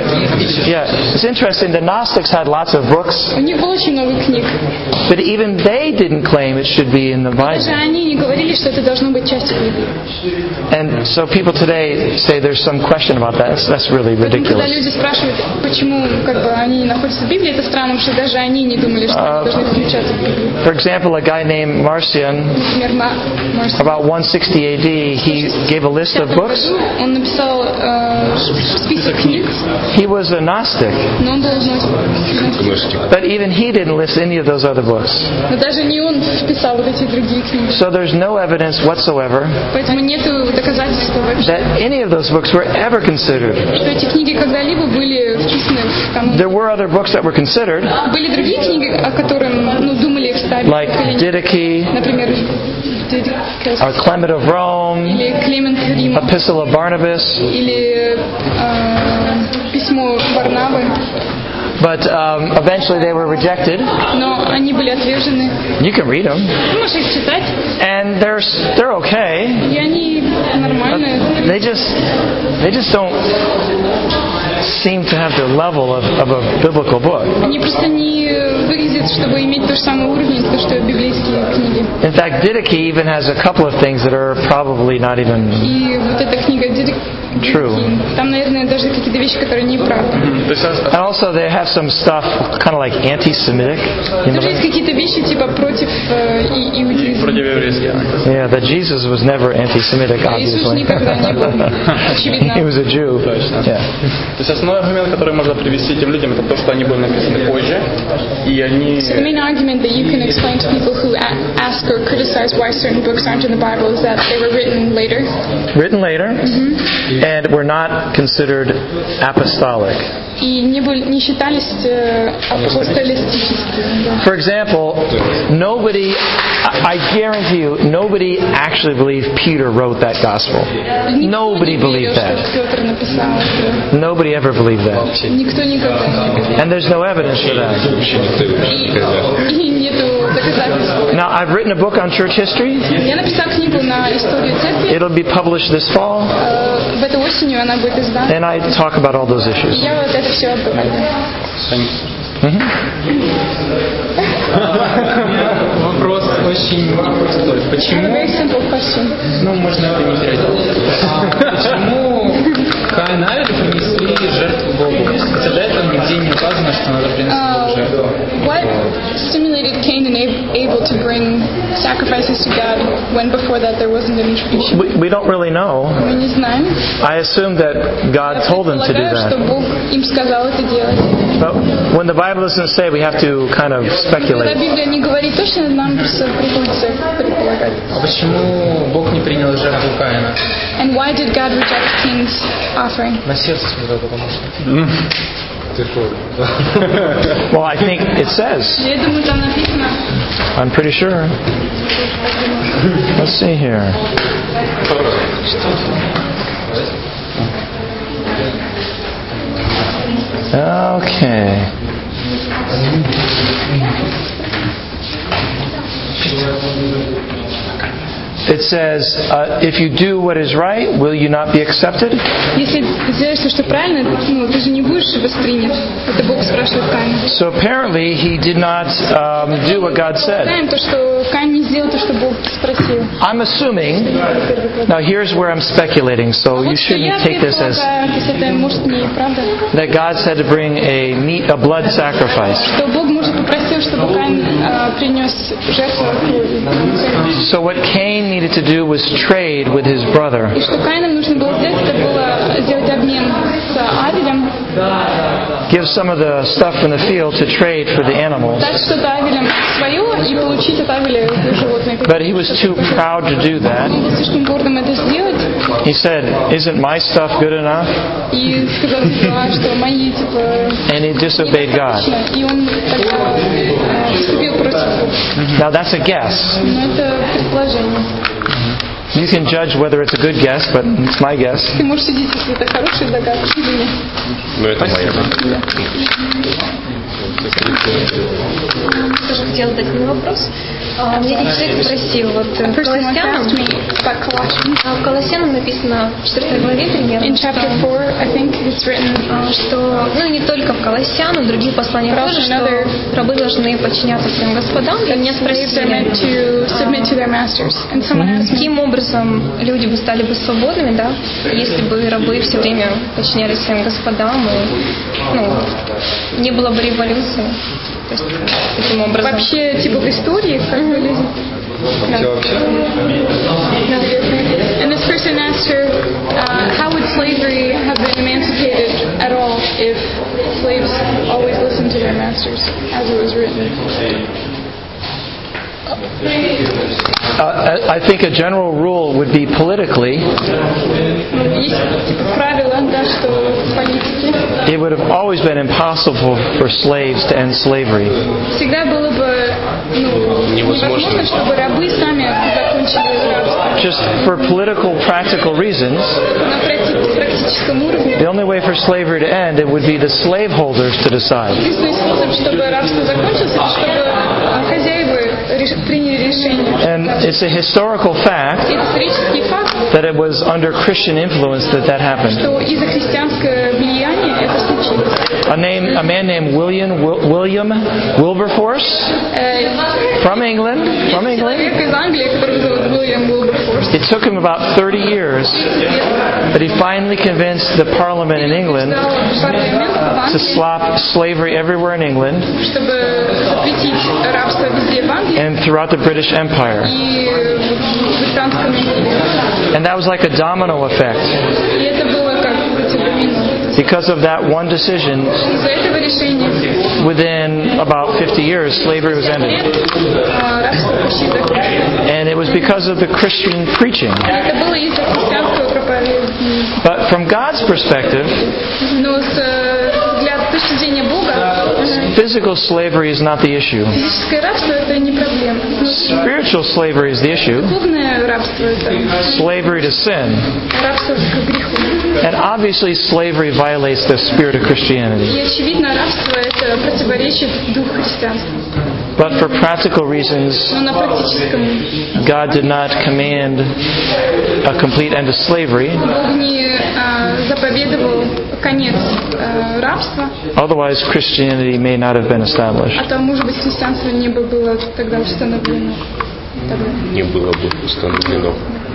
Speaker 1: It's interesting. The Gnostics had lots of books.
Speaker 4: У них было очень много книг.
Speaker 1: But even they didn't claim it should be in the Bible.
Speaker 4: Даже они не говорили, что это должно быть частью Библии.
Speaker 1: And so people today say there's some question about that. That's really ridiculous.
Speaker 4: Когда люди спрашивают, почему они не находятся в Библии, это странно, потому что даже они не думали, что они должны включаться в Библию.
Speaker 1: For example, a guy named Marcion, about 160 AD, he gave a list of books.
Speaker 4: Он написал список книг.
Speaker 1: He was a Gnostic.
Speaker 4: Но он был гностик.
Speaker 1: But even he didn't list any of those other books.
Speaker 4: Но даже не он вписал вот эти другие книги.
Speaker 1: So there's no evidence whatsoever
Speaker 4: Поэтому нету доказательства вообще,
Speaker 1: that any of those books were ever considered.
Speaker 4: Что эти книги когда-либо были вписаны в канон.
Speaker 1: There were other books that were considered.
Speaker 4: Были другие книги, о которых думали их ставить.
Speaker 1: Like Didache,
Speaker 4: например,
Speaker 1: or Clement of Rome,
Speaker 4: или Климент Рима,
Speaker 1: Epistle of Barnabas,
Speaker 4: или письмо Варнавы.
Speaker 1: But eventually they were rejected.
Speaker 4: Но они были отвержены.
Speaker 1: You can read them.
Speaker 4: Можешь их читать.
Speaker 1: And they're okay.
Speaker 4: И они нормальные.
Speaker 1: They just don't seem to have the level of a biblical book.
Speaker 4: Они просто не выглядят, чтобы иметь тот же самый уровень, что библейские книги.
Speaker 1: In fact, Didache even has a couple of things that are probably not even
Speaker 4: И вот эта книга
Speaker 1: true.
Speaker 4: Там, наверное, даже какие-то вещи, которые неправда.
Speaker 1: And also they have some stuff kind of like anti-Semitic.
Speaker 4: Тоже есть какие-то вещи типа против иудеизма.
Speaker 7: Против еврейских.
Speaker 1: Yeah, that Jesus was never anti-Semitic, obviously.
Speaker 4: Иисус никогда не был, очевидно.
Speaker 1: He was a Jew. Yeah.
Speaker 7: То есть основной аргумент, который можно привести этим людям, это то, что они были написаны позже, и они.
Speaker 4: So the main argument that you can explain to people who ask or criticize why certain books aren't in the Bible is that they were written later.
Speaker 1: Written later. And were not considered apostolic.
Speaker 4: И не считались апостолистическими.
Speaker 1: For example, I guarantee you, nobody actually believed Peter wrote that gospel. Nobody believed that. Nobody ever believed that.
Speaker 4: Никто никогда не бelieved.
Speaker 1: And there's no evidence for that.
Speaker 4: И нету доказательств.
Speaker 1: Now, I've written a book on church history.
Speaker 4: Я написал книгу на историю церкви.
Speaker 1: It'll be published this fall.
Speaker 4: В этой осенью она будет издана.
Speaker 1: And I talk about all those issues.
Speaker 4: Я вот это все обговорю.
Speaker 8: Вопрос очень непростой. Почему? Ну, можно это не терять. Почему Каин и Авель принесли жертву Богу? Хотя до этого нигде не указано, что надо приносить жертву.
Speaker 4: What stimulated Cain and Abel to bring sacrifices to God when before that there wasn't any tradition?
Speaker 1: We don't really know.
Speaker 4: Мы не знаем.
Speaker 1: I assume that God told them to do that.
Speaker 4: Что Бог им сказал это делать.
Speaker 1: But when the Bible doesn't say, we have to kind of speculate.
Speaker 4: Когда Библия не говорит точно, нам приходится предполагать.
Speaker 8: А почему Бог не принял жертву Каина?
Speaker 4: And why did God reject Cain's offering?
Speaker 8: На сердце смотрел, потому что.
Speaker 1: Well, I think it says.
Speaker 4: Я думаю, там написано.
Speaker 1: I'm pretty sure. Let's see here. Okay. It says, if you do what is right, will you not be accepted?
Speaker 4: Если сделаешь то, что правильно, ты же не будешь воспринят. Это Бог спрашивает Каина.
Speaker 1: So apparently he did not do what God said.
Speaker 4: Знаем то, что Каин не сделал то, что Бог спросил.
Speaker 1: I'm assuming. Now here's where I'm speculating, so you shouldn't take this as
Speaker 4: может, не правда.
Speaker 1: that God said to bring a blood sacrifice.
Speaker 4: Что Бог может попросил хотел, чтобы Каин принес жертву крови.
Speaker 1: So what Cain needed to do was trade with his brother.
Speaker 4: И что Каину нужно было сделать, это было сделать обмен с Авелем.
Speaker 1: Give some of the stuff from the field to trade for the animals.
Speaker 4: Дать что-то Авелем свое и получить от Авеля животные.
Speaker 1: But he was too proud to do that.
Speaker 4: Он был слишком гордым это сделать.
Speaker 1: He said, "Isn't my stuff good enough?"
Speaker 4: И сказал, что мои
Speaker 1: And he disobeyed God.
Speaker 4: И он тогда поступил против Бога.
Speaker 1: Now that's a guess.
Speaker 4: Но это предположение.
Speaker 1: You can judge whether it's a good guess, but it's my guess.
Speaker 4: Ты можешь судить, если это хороший догадка или нет.
Speaker 2: Но это моя.
Speaker 9: Я тоже хотела задать один вопрос. Мне один человек спросил, вот в Колоссянам написано в 4 главе примерно,
Speaker 4: In chapter 4, I think it's written,
Speaker 9: что, ну и не только в Колоссян, но в других посланиях тоже, что рабы должны подчиняться своим господам. И меня спросили, каким образом люди бы стали бы свободными, да, если бы рабы все время подчинялись своим господам, и не было бы революции. То есть, таким образом.
Speaker 4: Вообще, типа в истории, как бы люди. And this person asked her, how would slavery have been emancipated at all if slaves always listened to their masters, as it was written?
Speaker 1: I think a general rule would be politically. It would have always been impossible for slaves to end slavery. Just for political, practical reasons, the only way for slavery to end, it would be the slaveholders to decide. And it's a historical fact that it was under Christian influence that happened. A man named William Wilberforce from England. It took him about 30 years, but he finally convinced the Parliament in England to stop slavery everywhere in England and throughout the British Empire. And that was like a domino effect. Because of that one decision, within about 50 years, slavery was ended. And it was because of the Christian preaching. But from God's perspective, physical slavery is not the issue. Spiritual slavery is the issue. Slavery to sin. And obviously slavery violates the spirit of Christianity. But for practical reasons, God did not command a complete end of slavery. Otherwise, Christianity may not have been established.
Speaker 2: Не было бы установлено.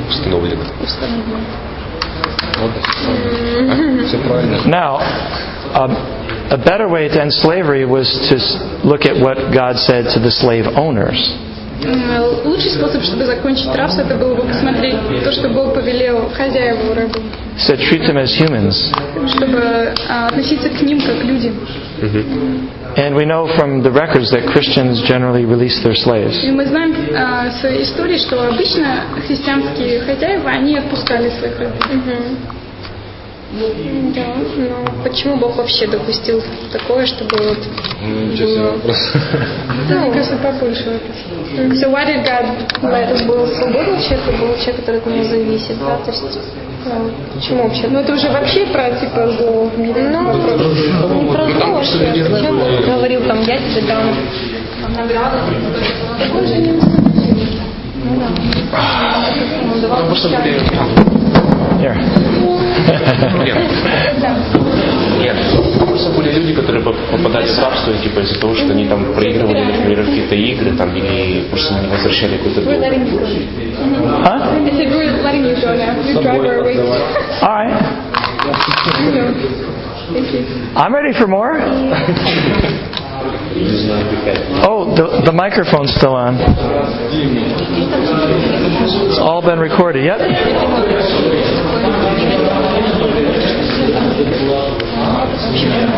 Speaker 1: Now, a better way to end slavery was to look at what God said to the slave owners.
Speaker 4: Лучший способ, чтобы закончить рабство, это было бы посмотреть то, что Бог повелел хозяеву рабу.
Speaker 1: So treat them as humans.
Speaker 4: Чтобы относиться к ним как люди.
Speaker 1: And we know from the records that Christians generally release their slaves.
Speaker 4: И мы знаем с истории, что обычно христианские хозяева, они отпускали своих рабов.
Speaker 9: Да, но почему Бог вообще допустил такое, чтобы вот было...
Speaker 4: Мне кажется, побольше вопрос.
Speaker 9: So why did God let был свободный человек, и был человек, который от него зависит, да? То есть, почему вообще?
Speaker 4: Ну это уже вообще про типа зло в мире.
Speaker 9: Ну, про зло вообще. Зачем Бог говорил там, я тебе дам награду? Такой же не
Speaker 2: Нет. Просто были люди, которые попадали в рабство типа из-за того, что они там проигрывали, например, какие-то игры там, или просто не возвращали какой-то долг.
Speaker 1: Alright. I'm ready for more.
Speaker 2: Не знаю,
Speaker 1: Oh, the microphone's still on. It's all been recorded. Yep.